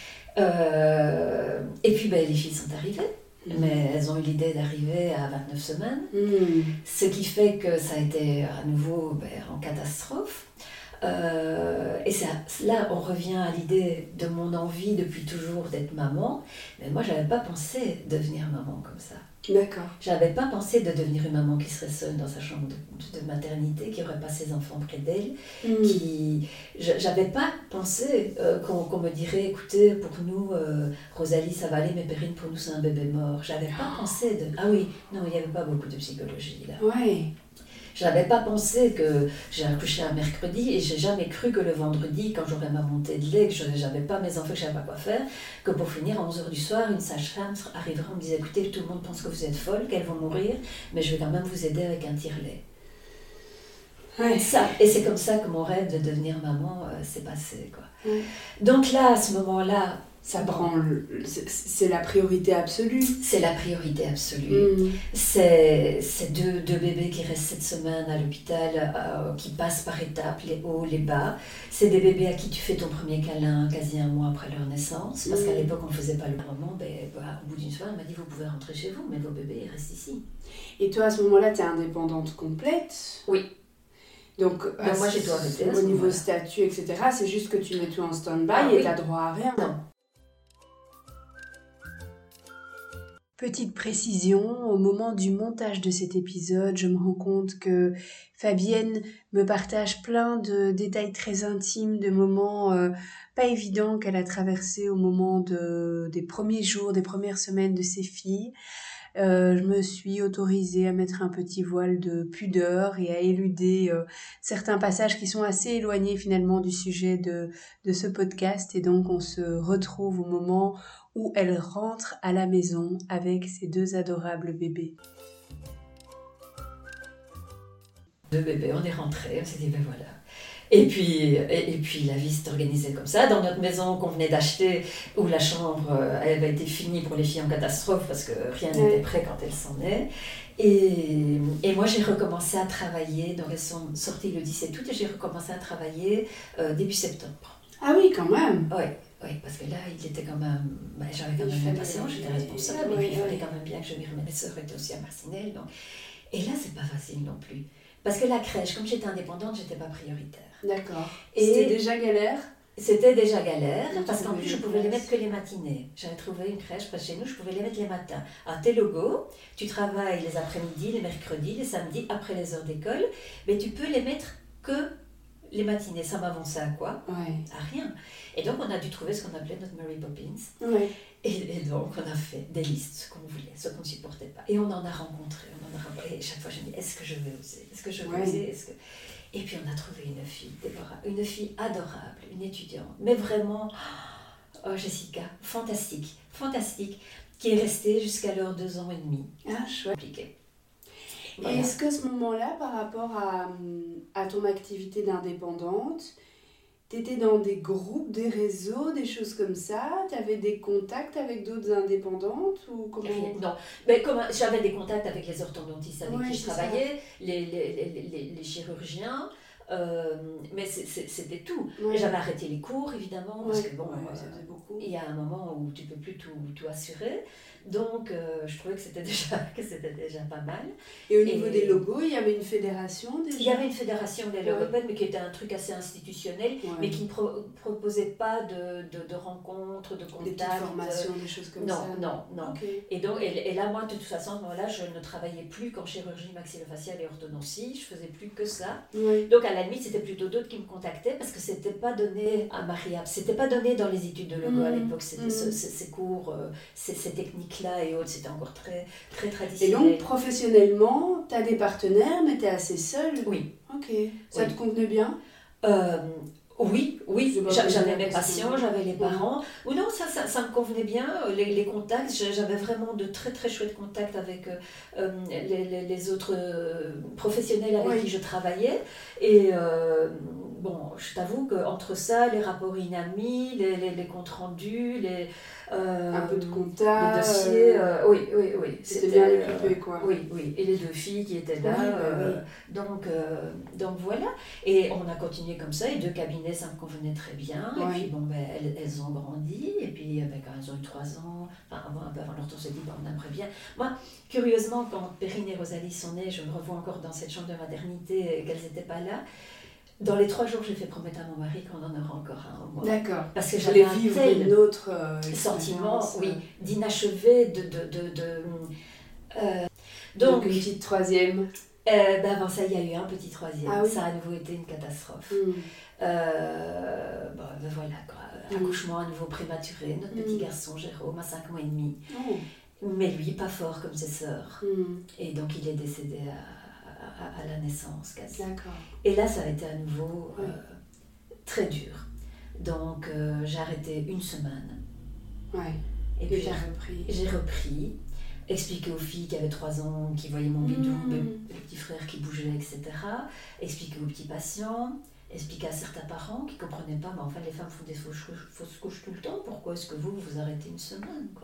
Euh, et puis, ben, les filles sont arrivées. Mais elles ont eu l'idée d'arriver à vingt-neuf semaines, mmh. ce qui fait que ça a été à nouveau ben, en catastrophe. Euh, et ça, là, on revient à l'idée de mon envie depuis toujours d'être maman. Mais moi, je n'avais pas pensé devenir maman comme ça. D'accord. Je n'avais pas pensé de devenir une maman qui serait seule dans sa chambre de, de maternité, qui n'aurait pas ses enfants près d'elle. Mmh. Qui... Je n'avais pas pensé euh, qu'on, qu'on me dirait, écoutez, pour nous, euh, Rosalie, ça va aller, mais Perrine, pour nous, c'est un bébé mort. Je n'avais pas oh. pensé de... Ah oui, non, il n'y avait pas beaucoup de psychologie là. Ouais. Je n'avais pas pensé que j'ai accouché un mercredi et j'ai jamais cru que le vendredi, quand j'aurais ma montée de lait, que je n'avais pas mes enfants, que je ne savais pas quoi faire, que pour finir, à onze heures du soir, une sage-femme arrivera et me disait, écoutez, tout le monde pense que vous êtes folle, qu'elles vont mourir, mais je vais quand même vous aider avec un tire-lait. Ouais. Ça. Et c'est comme ça que mon rêve de devenir maman euh, s'est passé, quoi. Ouais. Donc là, à ce moment-là, ça prend le, c'est, c'est la priorité absolue. C'est la priorité absolue. Mmh. C'est, c'est deux, deux bébés qui restent cette semaine à l'hôpital, euh, qui passent par étapes, les hauts, les bas. C'est des bébés à qui tu fais ton premier câlin quasi un mois après leur naissance. Parce mmh. qu'à l'époque, on ne faisait pas le moment. Ben, bah, au bout d'une semaine, on m'a dit, vous pouvez rentrer chez vous, mais vos bébés, ils restent ici. Et toi, à ce moment-là, tu es indépendante complète? Oui. Donc, ben, moi, j'ai tout arrêté. Au niveau moment-là. Statut, et cetera, c'est juste que tu mets tout en stand-by ah, et oui. tu n'as droit à rien. Non. Petite précision, au moment du montage de cet épisode, je me rends compte que Fabienne me partage plein de détails très intimes, de moments euh, pas évidents qu'elle a traversés au moment de, des premiers jours, des premières semaines de ses filles. Euh, je me suis autorisée à mettre un petit voile de pudeur et à éluder euh, certains passages qui sont assez éloignés finalement du sujet de, de ce podcast. Et donc on se retrouve au moment où elle rentre à la maison avec ses deux adorables bébés. Deux bébés, on est rentrés, on s'est dit ben voilà. Et puis, et, et puis la vie s'est organisée comme ça. Dans notre maison qu'on venait d'acheter, où la chambre elle avait été finie pour les filles en catastrophe parce que rien n'était ouais. prêt quand elles s'en est. Et, et moi j'ai recommencé à travailler, donc elles sont sorties le dix-sept août et j'ai recommencé à travailler euh, début septembre. Ah oui, quand même. Oui, oui, parce que là il était quand même, bah, j'avais quand même l'impatience, j'étais responsable, oui, et puis il fallait quand même bien que je m'y remette. Mes sœurs étaient aussi à Marcinelle, donc. Et là c'est pas facile non plus. Parce que la crèche, comme j'étais indépendante, j'étais pas prioritaire. D'accord. Et c'était déjà galère? C'était déjà galère, donc parce qu'en plus je pouvais les mettre que les matinées. J'avais trouvé une crèche près de chez nous, je pouvais les mettre les matins. À tes logos, tu travailles les après-midi, les mercredis, les samedis, après les heures d'école, mais tu peux les mettre que les matinées. Ça m'avançait à quoi? Ouais. À rien. Et donc on a dû trouver ce qu'on appelait notre Mary Poppins. Ouais. Et, et donc on a fait des listes, ce qu'on voulait, ce qu'on ne supportait pas. Et on en a rencontré, on en a rencontré. Et chaque fois je me dis, est-ce que je vais oser? Est-ce que je vais ouais. oser? Est-ce que... Et puis on a trouvé une fille, Déborah, une fille adorable, une étudiante, mais vraiment, oh Jessica, fantastique, fantastique, qui est restée jusqu'à leurs deux ans et demi. Ah, chouette. Compliqué. Voilà. Et est-ce que ce moment-là, par rapport à, à ton activité d'indépendante, tu étais dans des groupes, des réseaux, des choses comme ça? Tu avais des contacts avec d'autres indépendantes ou comment... Rien, non, mais comme, j'avais des contacts avec les orthodontistes avec ouais, qui je travaillais, les, les, les, les, les chirurgiens, euh, mais c'est, c'est, c'était tout. Ouais. J'avais arrêté les cours évidemment, parce ouais. que bon, ouais, euh, il y a un moment où tu ne peux plus tout, tout assurer. Donc, euh, je trouvais que c'était, déjà, que c'était déjà pas mal. Et au niveau et, des logos, il y avait une fédération déjà? Il y avait une fédération des logopèdes, ouais. mais qui était un truc assez institutionnel, ouais. mais qui ne pro- proposait pas de, de, de rencontres, de contacts. Des petites formations, des choses comme non, ça? Non, non, non. Okay. Et, donc, et, et là, moi, de toute façon, à ce moment-là, je ne travaillais plus qu'en chirurgie maxillofaciale et orthodontie. Je faisais plus que ça. Ouais. Donc, à la limite, c'était plutôt d'autres qui me contactaient, parce que c'était pas donné à Maria. C'était pas donné dans les études de logo mmh. à l'époque. C'était mmh. ce, ce, ces cours, euh, ces, ces techniques-là et autres. C'était encore très, très traditionnel. Et donc, professionnellement, tu as des partenaires, mais tu es assez seule? Oui. Ok. Ça oui. te convenait bien? euh, Oui, oui. J'avais mes patients, j'avais les parents. Ou non, ça, ça, ça me convenait bien. Les, les contacts, j'avais vraiment de très, très chouettes contacts avec euh, les, les, les autres professionnels avec oui. qui je travaillais. Et euh, bon, je t'avoue qu'entre ça, les rapports INAMI, les, les, les comptes rendus, les... Euh, un peu de compta, les dossiers, euh, oui, oui, oui. C'était bien occupé, quoi. Oui, oui. Et les deux filles qui étaient là. Oui, euh, bah, oui. Donc, euh, donc voilà. Et on a continué comme ça. Et deux cabinets, ça me convenait très bien. Oui. Et puis, bon, ben, elles, elles ont grandi. Et puis, ben, quand elles ont eu trois ans, enfin, avant, un peu avant leur tour, on s'est dit, ben, on aimerait bien. Moi, curieusement, quand Perrine et Rosalie sont nées, je me revois encore dans cette chambre de maternité, qu'elles n'étaient pas là. Dans les trois jours, j'ai fait promettre à mon mari qu'on en aura encore un au mois. D'accord. Parce que j'avais un vivre tel une autre euh, sentiment, oui, d'inachevé, de... de, de, de euh, donc, une petite troisième. Euh, ben avant ça, il y a eu un petit troisième. Ah, oui. Ça a à nouveau été une catastrophe. Mm. Euh, bon, ben voilà, quoi. Mm. Accouchement à nouveau prématuré. Notre mm. petit garçon, Jérôme, à cinq mois et demi. Oh. Mais lui, pas fort comme ses sœurs. Mm. Et donc, il est décédé à... À, à la naissance quasi. D'accord. Et là, ça a été à nouveau oui. euh, très dur. Donc, euh, j'ai arrêté une semaine. Ouais. Et, et puis j'ai repris. J'ai repris. expliquer aux filles qui avaient trois ans, qui voyaient mon bidou, Mmh. le, le petit frère qui bougeait, et cetera. Expliquer aux petits patients, expliquer à certains parents qui ne comprenaient pas, mais enfin les femmes font des fausses couches, fausses couches tout le temps, pourquoi est-ce que vous, vous arrêtez une semaine, quoi?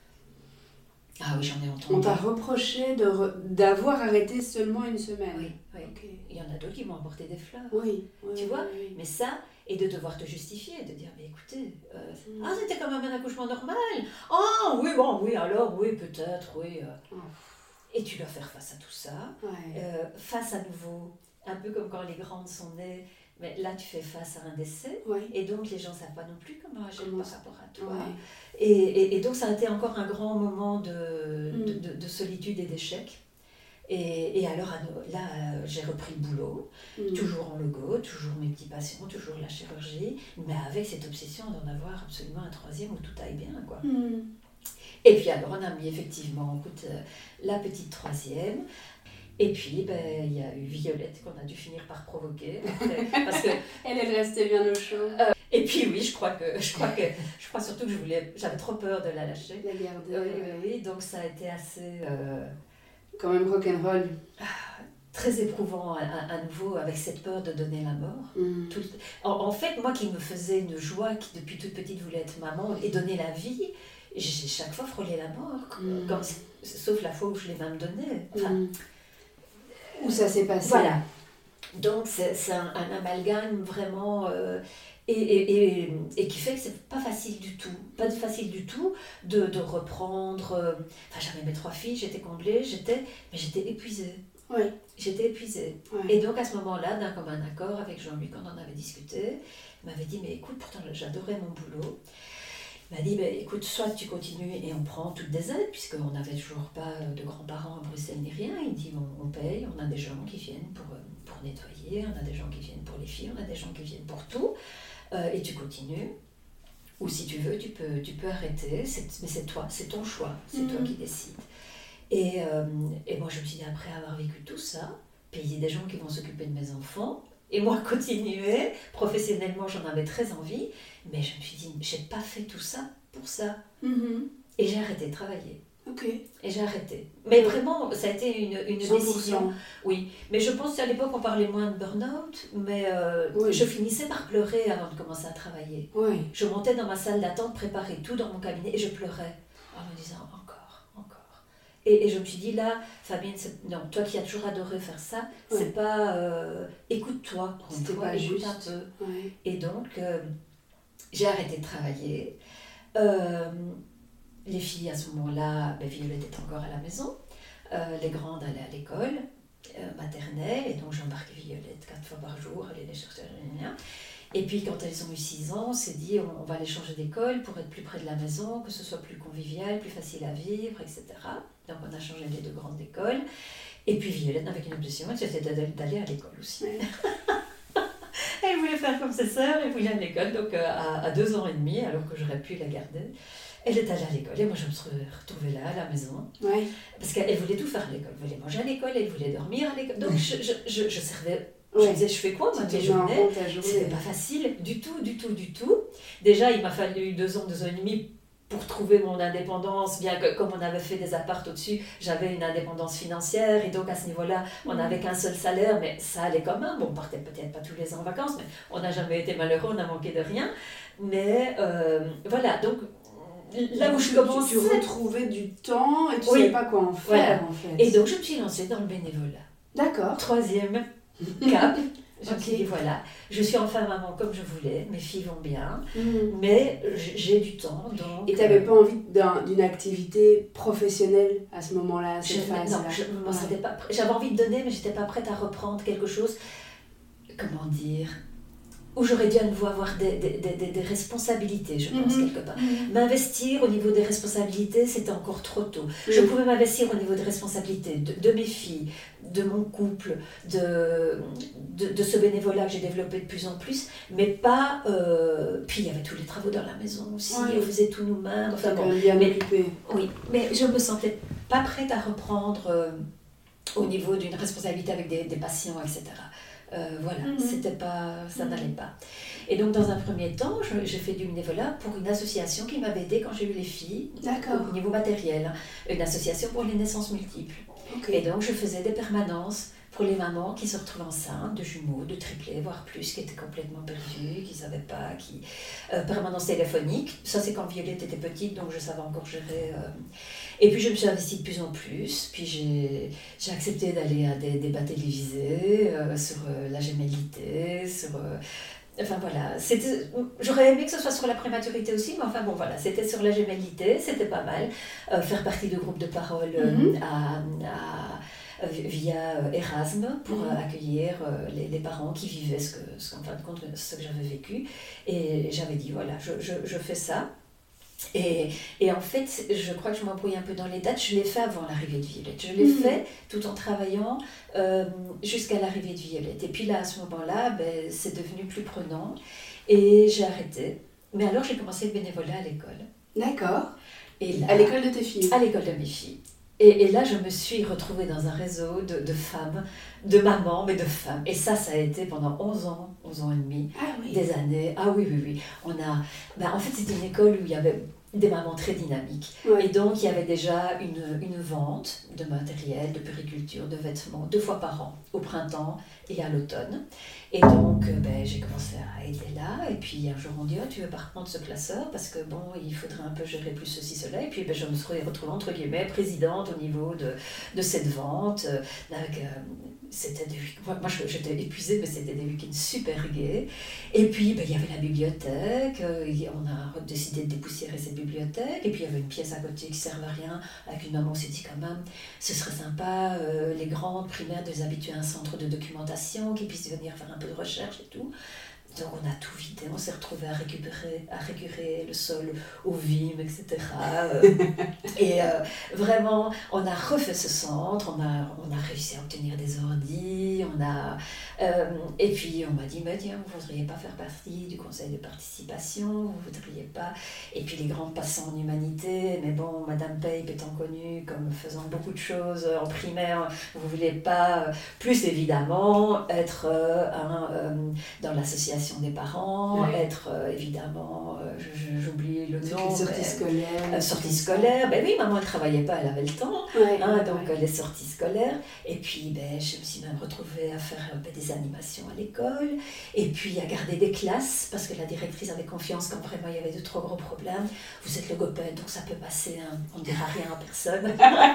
Ah oui, j'en ai entendu. On t'a reproché de re- d'avoir arrêté seulement une semaine. Oui, oui. Ok. Il y en a d'autres qui m'ont apporté des fleurs. Oui, oui, Tu oui, vois, oui. mais ça, et de devoir te justifier, de dire, mais écoutez, euh, Mm. ah, c'était quand même un accouchement normal. Ah, oui, bon, oui, alors, oui, peut-être, oui. euh. Oh. Et tu dois faire face à tout ça. Ouais. Euh, face à nouveau, un peu comme quand les grandes sont nées, mais là, tu fais face à un décès. Ouais. Et donc, les gens ne savent pas non plus comment agir Comment par ça- rapport à toi. Ouais. Et, et, et donc, ça a été encore un grand moment de, Mm. de, de, de solitude et d'échec. Et, et alors, à no- là, euh, j'ai repris le boulot. Mm. Toujours en logo, toujours mes petits patients, toujours la chirurgie, mais avec cette obsession d'en avoir absolument un troisième où tout aille bien, quoi. Mm. Et puis alors on a mis effectivement, écoute, euh, la petite troisième. Et puis ben, il y a eu Violette qu'on a dû finir par provoquer. après, parce que, Elle, elle restait bien au chaud. et puis oui, je crois que je crois que je crois surtout que je voulais, j'avais trop peur de la lâcher. La garder. Oui, oui, oui. Donc ça a été assez euh, Quand même rock'n'roll. très éprouvant à, à- à nouveau avec cette peur de donner la mort. Mm. Tout le- En, en fait, moi qui me faisais une joie, qui depuis toute petite voulait être maman et donner la vie, j'ai chaque fois frôlé la mort, Mm. comme- sauf la fois où je l'ai même donnée. Enfin, Mm. Où ça s'est passé. voilà. Donc c'est c'est un, un amalgame vraiment euh, et, et, et, et qui fait que c'est pas facile du tout, pas facile du tout de, de reprendre. euh, Enfin, j'avais mes trois filles, j'étais comblée, j'étais, mais j'étais épuisée. Oui. J'étais épuisée. Ouais. Et donc à ce moment-là, d'un commun accord avec Jean-Luc, quand on en avait discuté, il m'avait dit, mais écoute, pourtant j'adorais mon boulot. Il m'a dit, ben, écoute, soit tu continues et on prend toutes des aides, puisqu'on n'avait toujours pas de grands-parents à Bruxelles ni rien. Il dit, on, on paye, on a des gens qui viennent pour, euh, pour nettoyer, on a des gens qui viennent pour les filles, on a des gens qui viennent pour tout, euh, et tu continues. Ou si tu veux, tu peux, tu peux arrêter, c'est, mais c'est toi, c'est ton choix, c'est Mhm. toi qui décides. Et, euh, et moi, je me suis dit, après avoir vécu tout ça, payer des gens qui vont s'occuper de mes enfants, et moi continuer, professionnellement, j'en avais très envie, mais je me suis dit, j'ai pas fait tout ça pour ça. Mhm. Et j'ai arrêté de travailler. Ok. Et j'ai arrêté. Mais vraiment, ça a été une, une cent pour cent. décision. Oui, mais je pense qu'à l'époque, on parlait moins de burn-out, mais euh, Oui. je finissais par pleurer avant de commencer à travailler. Oui. Je montais dans ma salle d'attente, préparais tout dans mon cabinet, et je pleurais en me disant, encore, encore. Et, et je me suis dit, là, Fabienne, c'est- non, toi qui as toujours adoré faire ça, Ouais. c'est pas... euh, écoute-toi, C'était rends-toi, pas écoute juste. un peu. Ouais. Et donc, euh, j'ai arrêté de travailler. Euh, les filles, à ce moment-là, ben, Violette était encore à la maison. Euh, les grandes allaient à l'école euh, maternelle. Et donc, j'embarquais Violette quatre fois par jour, aller les chercher. Gna, gna, gna. Et puis, quand elles ont eu six ans, on s'est dit, on, on va les changer d'école pour être plus près de la maison, que ce soit plus convivial, plus facile à vivre, et cetera. Donc, on a changé les deux grandes écoles. Et puis, Violette, avec une obsession, c'était d'aller d'aller à l'école aussi. Ouais. Elle voulait faire comme ses sœurs, elle voulait à l'école, donc euh, à, à deux ans et demi, alors que j'aurais pu la garder. Elle est allée à l'école et moi je me suis retrouvée là, à la maison, Ouais. parce qu'elle voulait tout faire à l'école. Elle voulait manger à l'école, elle voulait dormir à l'école. Donc je, je, je, je servais, je Ouais. disais, je fais quoi, moi, Tu mes te mets en journées? compte ta journée. C'était pas facile du tout, du tout, du tout. Déjà, il m'a fallu deux ans, deux ans et demi pour trouver mon indépendance, bien que comme on avait fait des apparts au-dessus, j'avais une indépendance financière et donc à ce niveau-là, on Mhm. n'avait qu'un seul salaire, mais ça allait quand même. Bon, on partait peut-être pas tous les ans en vacances, mais on n'a jamais été malheureux, on n'a manqué de rien. Mais euh, voilà, donc là où je Tu- commençais... Tu retrouvais du temps et tu Oui. savais pas quoi en faire Voilà. en fait. Et donc je me suis lancée dans le bénévolat. D'accord. Troisième cap. Je me Ok. suis dit, voilà, je suis enfin maman comme je voulais, mes filles vont bien, Mhm. mais j- j'ai du temps, donc... Et tu n'avais pas envie d'un- d'une activité professionnelle à ce moment-là, à Je- cette phase-là? non, je me Ouais. sentais pas prête. J'avais envie de donner, mais j'étais pas prête à reprendre quelque chose, comment dire, où j'aurais dû à nouveau avoir des, des, des, des- des responsabilités, je pense, Mhm. quelque part. Mhm. M'investir au niveau des responsabilités, c'était encore trop tôt. Je Mhm. pouvais m'investir au niveau des responsabilités de, de mes filles, de mon couple, de, de, de ce bénévolat que j'ai développé de plus en plus, mais pas... euh, Puis il y avait tous les travaux dans la maison aussi, Ouais. on faisait tout nous-mêmes. Enfin, T'es bon, quand même bien mais- occupée. oui, mais je me sentais pas prête à reprendre euh, au niveau d'une responsabilité avec des, des patients, et cetera. Euh, voilà, Mhm. c'était pas, ça Mhm. n'allait pas. Et donc, dans un premier temps, je- j'ai fait du bénévolat pour une association qui m'avait aidée quand j'ai eu les filles, D'accord. au niveau matériel, hein. Une association pour les naissances multiples. Ok. Et donc, je faisais des permanences pour les mamans qui se retrouvaient enceintes, de jumeaux, de triplés, voire plus, qui étaient complètement perdues, qui ne savaient pas, qui... Euh, permanence téléphonique, ça c'est quand Violette était petite, donc je savais encore gérer. Euh... Et puis je me suis investie de plus en plus, puis j'ai, j'ai accepté d'aller à des débats télévisés euh, sur euh, la gémellité, sur... Euh... Enfin voilà, c'était... j'aurais aimé que ce soit sur la prématurité aussi, mais enfin bon voilà, c'était sur la gémellité, c'était pas mal. Euh, faire partie de groupes de parole euh, Mhm. à... à via Erasme pour Mhm. accueillir les, les parents qui vivaient ce que, ce qu'en fin de compte, ce que j'avais vécu. Et j'avais dit, voilà, je, je, je fais ça. Et, et en fait, je crois que je m'embrouille un peu dans les dates. Je l'ai fait avant l'arrivée de Violette. Je l'ai Mhm. fait tout en travaillant euh, jusqu'à l'arrivée de Violette. Et puis là, à ce moment-là, ben, c'est devenu plus prenant. Et j'ai arrêté. Mais alors, j'ai commencé le bénévolat à l'école. D'accord. Et là, À l'école de tes filles. À l'école de mes filles. Et, et là, je me suis retrouvée dans un réseau de, de femmes, de mamans, mais de femmes. Et ça, ça a été pendant onze ans, onze ans et demi, Ah oui. des années. Ah oui, oui, oui. On a, ben, en fait, c'était une école où il y avait des mamans très dynamiques. Ouais. Et donc, il y avait déjà une, une vente de matériel, de puriculture, de vêtements, deux fois par an, au printemps et à l'automne. Et donc, ben, j'ai commencé à aider là. Et puis, un jour, on dit, oh, tu veux pas reprendre ce classeur parce que, bon, il faudrait un peu gérer plus ceci, cela. Et puis, ben, je me suis retrouvée, entre guillemets, présidente au niveau de, de cette vente. Euh, avec, euh, c'était des, moi, j'étais épuisée, mais c'était des week-ends super gais. Et puis, ben, il y avait la bibliothèque. Euh, on a décidé de dépoussiérer cette bibliothèque. Et puis, il y avait une pièce à côté qui ne servait à rien. Avec une maman, on s'est dit quand même, ce serait sympa, euh, les grandes primaires, de les habituer à un centre de documentation, qui puissent venir faire un peu de recherche et tout. Donc on a tout vidé, on s'est retrouvés à récupérer, à récurer le sol au Vim, et cetera. Et euh, vraiment, on a refait ce centre, on a, on a réussi à obtenir des ordis, on a, euh, et puis on m'a dit, mais tiens, vous ne voudriez pas faire partie du conseil de participation, vous ne voudriez pas. Et puis les grands passants en humanité, mais bon, Madame Pape étant connue comme faisant beaucoup de choses en primaire, vous ne voulez pas, plus évidemment, être euh, un, euh, dans l'association des parents, ouais. être euh, évidemment, euh, je, je, j'oublie le nom. Les sorties scolaires. Euh, sorties scolaires, ben oui, maman elle ne travaillait pas, elle avait le temps, ouais, hein, ouais, donc ouais. les sorties scolaires. Et puis ben, je me suis même retrouvée à faire ben, des animations à l'école, et puis à garder des classes, parce que la directrice avait confiance quand vraiment il y avait de trop gros problèmes. Vous êtes logopède, donc ça peut passer, hein, on ne dira rien à personne.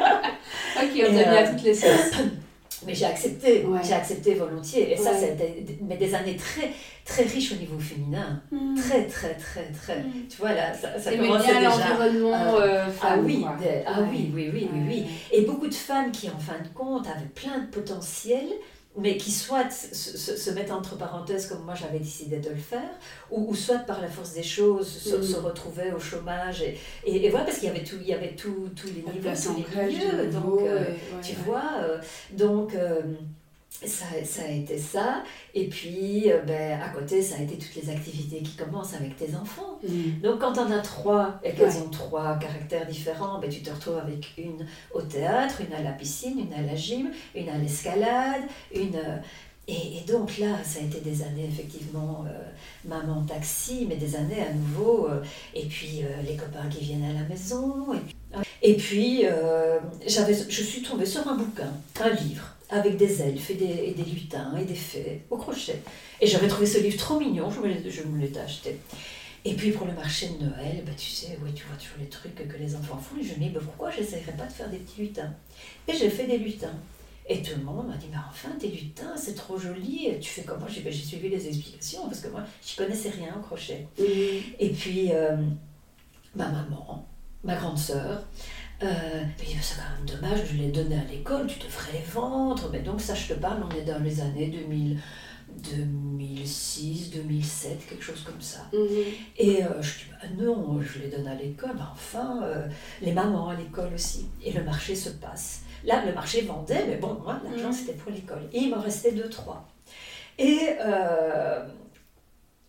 Ok, on t'a mis à toutes les sauces. Mais j'ai accepté, ouais. j'ai accepté volontiers. Et ça, ouais. ça a été mais des années très, très riches au niveau féminin. Mm. Très, très, très, très. Mm. Tu vois, là, ça, ça commençait bien déjà. l'environnement euh, euh, ah femme, oui, quoi. de, ah ouais. oui, oui, oui, oui, oui. Et beaucoup de femmes qui, en fin de compte, avaient plein de potentiel, mais qui soit se, se, se mettent entre parenthèses comme moi j'avais décidé de le faire, ou, ou soit par la force des choses se, mm. se retrouver au chômage. Et, et, et voilà, parce qu'il y avait tous tout, tout les niveaux, tous les milieux. Donc, euh, ouais, tu ouais. vois, euh, donc... Euh, Ça, ça a été ça, et puis euh, ben, à côté ça a été toutes les activités qui commencent avec tes enfants. Mmh. Donc quand on a trois et qu'elles ouais. ont trois caractères différents, ben, tu te retrouves avec une au théâtre, une à la piscine, une à la gym, une à l'escalade, une... Euh, et, et donc là, ça a été des années effectivement euh, maman taxi, mais des années à nouveau, euh, et puis euh, les copains qui viennent à la maison, et puis, et puis euh, j'avais, je suis tombée sur un bouquin, un livre, avec des elfes et des, et des lutins et des fées au crochet. Et j'avais trouvé ce livre trop mignon, je me, je me l'étais acheté. Et puis pour le marché de Noël, bah, tu sais, ouais, tu vois toujours les trucs que les enfants font, et je me dis, bah, pourquoi je n'essayerais pas de faire des petits lutins? Et j'ai fait des lutins. Et tout le monde m'a dit, mais enfin, tes lutins, c'est trop joli, tu fais comment? J'ai, bah, j'ai suivi les explications, parce que moi, je ne connaissais rien au crochet. Mmh. Et puis, euh, ma maman, ma grande sœur, Euh, mais c'est quand même dommage, je l'ai donné à l'école, tu devrais les vendre. Mais donc ça, je te parle, on est dans les années deux mille, deux mille six, deux mille sept, quelque chose comme ça. Mm-hmm. Et euh, je dis, bah, non, je les donne à l'école, bah, enfin, euh, les mamans à l'école aussi. Et le marché se passe. Là, le marché vendait, mais bon, moi, l'argent, mm-hmm. c'était pour l'école. Et il m'en restait deux, trois. Et... Euh,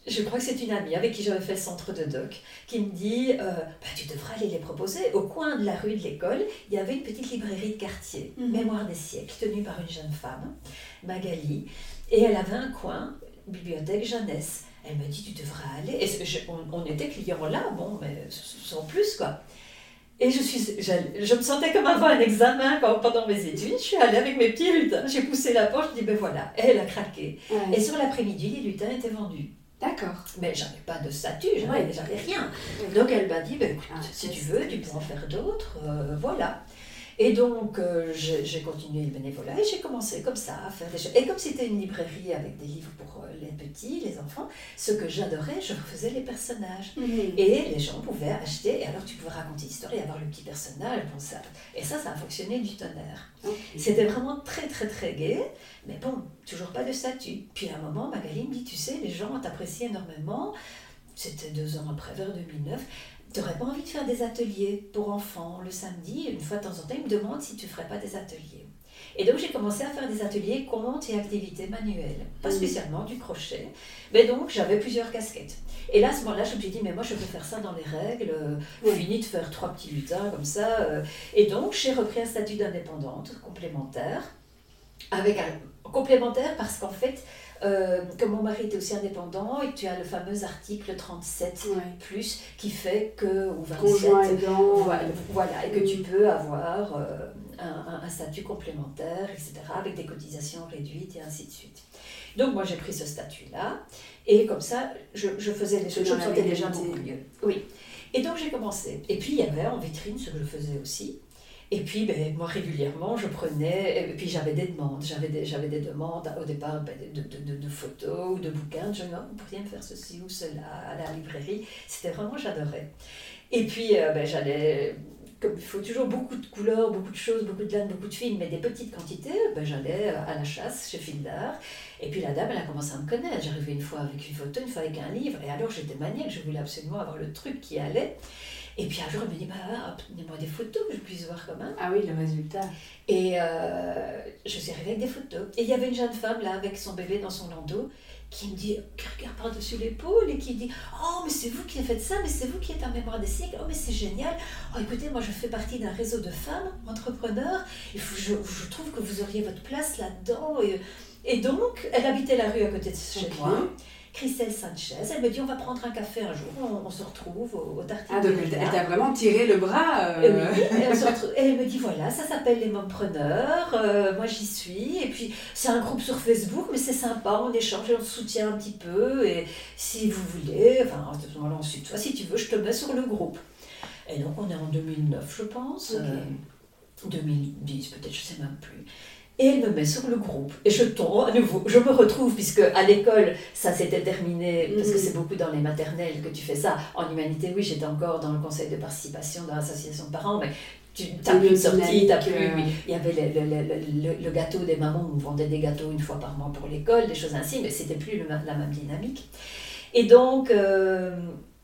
je crois que c'est une amie avec qui j'avais fait le centre de doc, qui me dit euh, bah, tu devrais aller les proposer. Au coin de la rue de l'école, il y avait une petite librairie de quartier, mm-hmm. Mémoire des siècles, tenue par une jeune femme, Magali, et elle avait un coin, bibliothèque jeunesse. Elle me dit tu devrais aller. Et je, on, on était clients là, bon, mais sans plus quoi. Et je, suis, je, je me sentais comme avant un examen quand, pendant mes études. Je suis allée avec mes petits lutins, j'ai poussé la porte, je dis ben voilà, et elle a craqué. Ouais. Et sur l'après-midi, les lutins étaient vendus. D'accord. Mais j'avais pas de statut, j'avais, ouais. j'avais rien. Donc elle m'a dit, ben, écoute, ah, si tu veux, tu peux en faire d'autres, euh, voilà. Et donc euh, j'ai, j'ai continué le bénévolat et j'ai commencé comme ça à faire des choses. Et comme c'était une librairie avec des livres pour les petits, les enfants, ce que j'adorais, je refaisais les personnages. Mmh. Et les gens pouvaient acheter, et alors tu pouvais raconter l'histoire et avoir le petit personnage. Bon, ça, et ça, ça a fonctionné du tonnerre. Okay. C'était vraiment très très très gai, mais bon, toujours pas de statut. Puis à un moment, Magali me dit, tu sais, les gens t'apprécient énormément. C'était deux ans après, vers deux mille neuf. Tu n'aurais pas envie de faire des ateliers pour enfants le samedi? Une fois de temps en temps, ils me demandent si tu ne ferais pas des ateliers. Et donc, j'ai commencé à faire des ateliers contes et activités manuelles, pas spécialement du crochet. Mais donc, j'avais plusieurs casquettes. Et là, à ce moment-là, je me suis dit, mais moi, je peux faire ça dans les règles. Oui. Fini de faire trois petits lutins comme ça. Et donc, j'ai repris un statut d'indépendante complémentaire. Avec un complémentaire parce qu'en fait, Euh, comme mon mari était aussi indépendant, et tu as le fameux article trente-sept ouais. plus qui fait que, ou vingt-sept, voilà, voilà, et que tu peux avoir euh, un, un statut complémentaire, et cetera, avec des cotisations réduites et ainsi de suite. Donc moi j'ai pris ce statut-là, et comme ça, je, je faisais les choses, je me sentais déjà beaucoup mieux. Oui. Et donc j'ai commencé. Et puis il y avait en vitrine ce que je faisais aussi. Et puis, ben, moi, régulièrement, je prenais, et puis j'avais des demandes, j'avais des, j'avais des demandes au départ ben, de, de, de, de photos ou de bouquins. Je me disais, vous pourriez me faire ceci ou cela à la librairie. C'était vraiment, j'adorais. Et puis, euh, ben, j'allais, comme il faut toujours beaucoup de couleurs, beaucoup de choses, beaucoup de laine, beaucoup de fils, mais des petites quantités, ben, j'allais à la chasse chez Fil d'Art. Et puis la dame, elle a commencé à me connaître. J'arrivais une fois avec une photo, une fois avec un livre, et alors j'étais maniaque, je voulais absolument avoir le truc qui allait. Et puis un jour, elle me dit, bah, donnez-moi des photos que je puisse voir quand même. Ah oui, le résultat. Et euh, je suis arrivée avec des photos. Et il y avait une jeune femme là, avec son bébé dans son landau, qui me dit, qui regarde par-dessus l'épaule et qui dit, oh, mais c'est vous qui avez fait ça, mais c'est vous qui êtes en Mémoire des siècles, oh, mais c'est génial. Oh, écoutez, moi, je fais partie d'un réseau de femmes entrepreneurs, et je, je trouve que vous auriez votre place là-dedans. Et, et donc, elle habitait la rue à côté de chez okay. moi. Christelle Sanchez, elle me dit on va prendre un café un jour, on, on se retrouve au, au Tartine. Ah donc elle, elle t'a vraiment tiré le bras euh... et oui, et, on se retrouve, et elle me dit voilà, ça s'appelle les mompreneurs, euh, moi j'y suis, et puis c'est un groupe sur Facebook, mais c'est sympa, on échange et on se soutient un petit peu, et si vous voulez, enfin à ce moment-là ensuite, toi si tu veux, je te mets sur le groupe. Et donc on est en deux mille neuf je pense, okay. euh, deux mille dix peut-être, je ne sais même plus. Et elle me met sur le groupe. Et je tombe à nouveau. Je me retrouve, puisque à l'école, ça s'était terminé, parce mmh. que c'est beaucoup dans les maternelles que tu fais ça. En humanité, oui, j'étais encore dans le conseil de participation, dans l'association de parents, mais tu n'as plus de sortie, tu plus... Oui. Il y avait le, le, le, le, le gâteau des mamans, on vendait des gâteaux une fois par mois pour l'école, des choses ainsi, mais c'était plus le, la même dynamique. Et donc... Euh,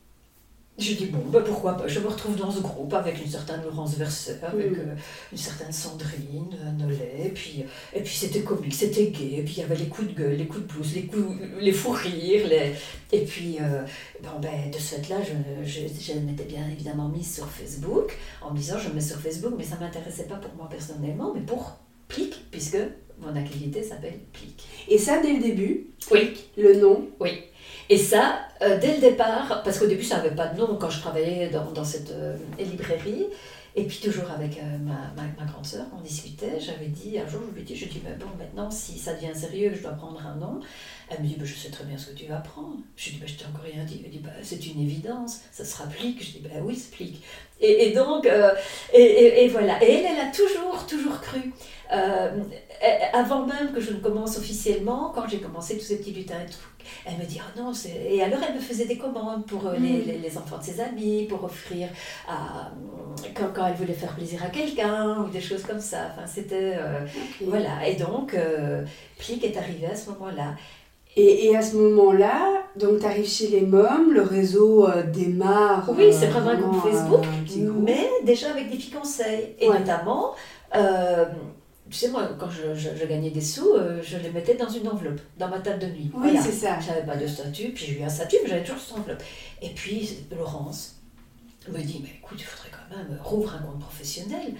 je dis, bon, ben pourquoi pas, je me retrouve dans ce groupe avec une certaine Laurence Verser, avec mmh. euh, une certaine Sandrine euh, Nollet, et puis, et puis c'était comique, c'était gai, et puis il y avait les coups de gueule, les coups de blouse, les, coups, les fous rires, les... et puis euh, bon, ben, de ce fait-là, je, je, je m'étais bien évidemment mise sur Facebook, en me disant, je me mets sur Facebook, mais ça ne m'intéressait pas pour moi personnellement, mais pour Plic, puisque mon activité s'appelle Plic. Et ça, dès le début? Oui. Le nom? Oui. Et ça, euh, dès le départ, parce qu'au début, ça n'avait pas de nom quand je travaillais dans, dans cette euh, librairie, et puis toujours avec euh, ma, ma, ma grande sœur, on discutait, j'avais dit, un jour, je lui ai dit, je dis, mais bon, maintenant, si ça devient sérieux, je dois prendre un nom. Elle me dit, bah, je sais très bien ce que tu vas prendre. Je lui ai dit, bah, je t'ai encore rien dit. Elle me dit, bah, c'est une évidence, ça sera Plic. Je dis, bah oui, c'est Plic. Et, et donc, euh, et, et, et voilà. Et elle, elle a toujours, toujours cru. Euh, avant même que je ne commence officiellement, quand j'ai commencé tous ces petits lutins et tout, elle me dit, oh non, c'est... Et alors elle me faisait des commandes pour euh, mmh. les, les, les enfants de ses amis, pour offrir à... Quand, quand elle voulait faire plaisir à quelqu'un, ou des choses comme ça. Enfin, c'était... Euh, okay. Voilà. Et donc, euh, Plic est arrivé à ce moment-là. Et, et à ce moment-là, donc tu arrives chez les mômes, le réseau euh, démarre... Oui, c'est vraiment, vraiment un groupe Facebook, euh, mais déjà avec des filles conseils. Et ouais. notamment... Euh, tu sais, moi, quand je, je, je gagnais des sous, euh, je les mettais dans une enveloppe, dans ma table de nuit. Oui, voilà. c'est ça. J'avais pas de statut, puis j'ai eu un statut, mais j'avais toujours cette enveloppe. Et puis, Laurence me dit, mais écoute, il faudrait quand même rouvrir un compte professionnel.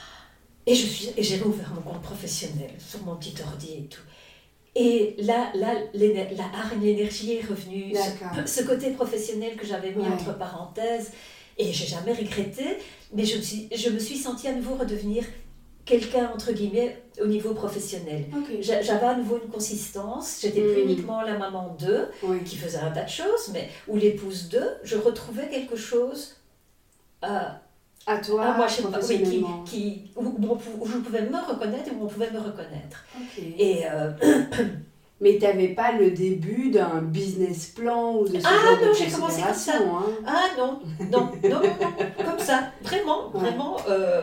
Et, je suis, et j'ai rouvert mon compte professionnel sur mon petit ordi et tout. Et là, là la hargne, l'énergie est revenue, ce, ce côté professionnel que j'avais mis ouais. entre parenthèses, et j'ai jamais regretté, mais je me suis, je me suis sentie à nouveau redevenir quelqu'un, entre guillemets, au niveau professionnel. Okay. J'avais à nouveau une consistance, j'étais mmh. plus uniquement la maman d'eux, oui. qui faisait un tas de choses, mais ou l'épouse d'eux, je retrouvais quelque chose... Euh, à toi, ah, moi, je sais pas, oui, qui, qui, où, où, où je pouvais me reconnaître et où on pouvait me reconnaître. Okay. Et, euh, mais tu n'avais pas le début d'un business plan ou de ce ah, genre non, de j'ai commencé comme ça. Hein. Ah non, non, non, non, non, comme ça, vraiment, ouais. vraiment, euh,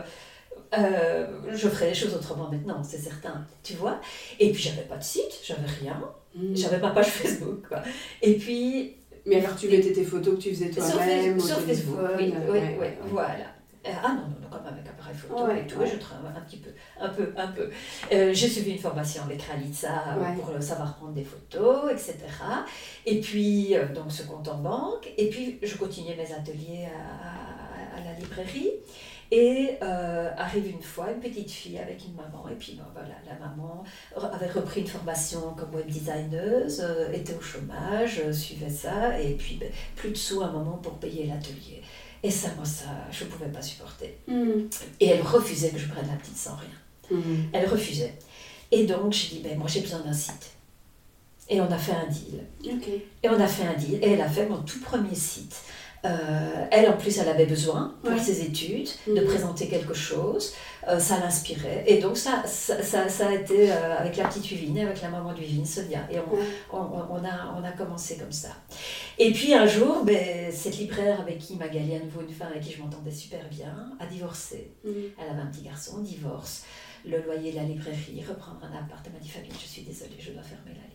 euh, je ferais les choses autrement maintenant, c'est certain, tu vois. Et puis, j'avais pas de site, j'avais rien, mmh. j'avais pas page Facebook, quoi. Et puis... Mais alors, tu mettais tes photos que tu faisais toi-même sur, sur Facebook, oui, oui, ouais, oui, ouais. voilà. Ah non, non, non, quand même avec appareil photo ouais, et tout, ouais. je travaille un petit peu, un peu, un peu. Euh, j'ai suivi une formation avec Ralitza ouais. pour savoir prendre des photos, et cetera. Et puis, euh, donc ce compte en banque. Et puis, je continuais mes ateliers à, à, à la librairie. Et euh, arrive une fois une petite fille avec une maman, et puis ben, voilà, la maman avait repris une formation comme web designeuse, euh, était au chômage, euh, suivait ça, et puis ben, plus de sous à un moment pour payer l'atelier. Et ça, moi, ça, je ne pouvais pas supporter. Mm. Et elle refusait que je prenne la petite sans rien. Mm. Elle refusait. Et donc, j'ai dit, ben, moi, j'ai besoin d'un site. Et on a fait un deal. Okay. Et on a fait un deal. Et elle a fait mon tout premier site. Euh, elle, en plus, elle avait besoin, pour ouais. ses études, mm. de présenter quelque chose. Euh, ça l'inspirait. Et donc, ça, ça, ça, ça a été euh, avec la petite Uvine, avec la maman d'Uvine, Sonia. Et on, ouais. on, on, a, on a commencé comme ça. Et puis, un jour, ben, cette libraire avec qui Magali, à nouveau une femme avec qui je m'entendais super bien, a divorcé. Mm. Elle avait un petit garçon, divorce. Le loyer de la librairie, reprendre un appart. Elle m'a dit, Fabienne, je suis désolée, je dois fermer la librairie.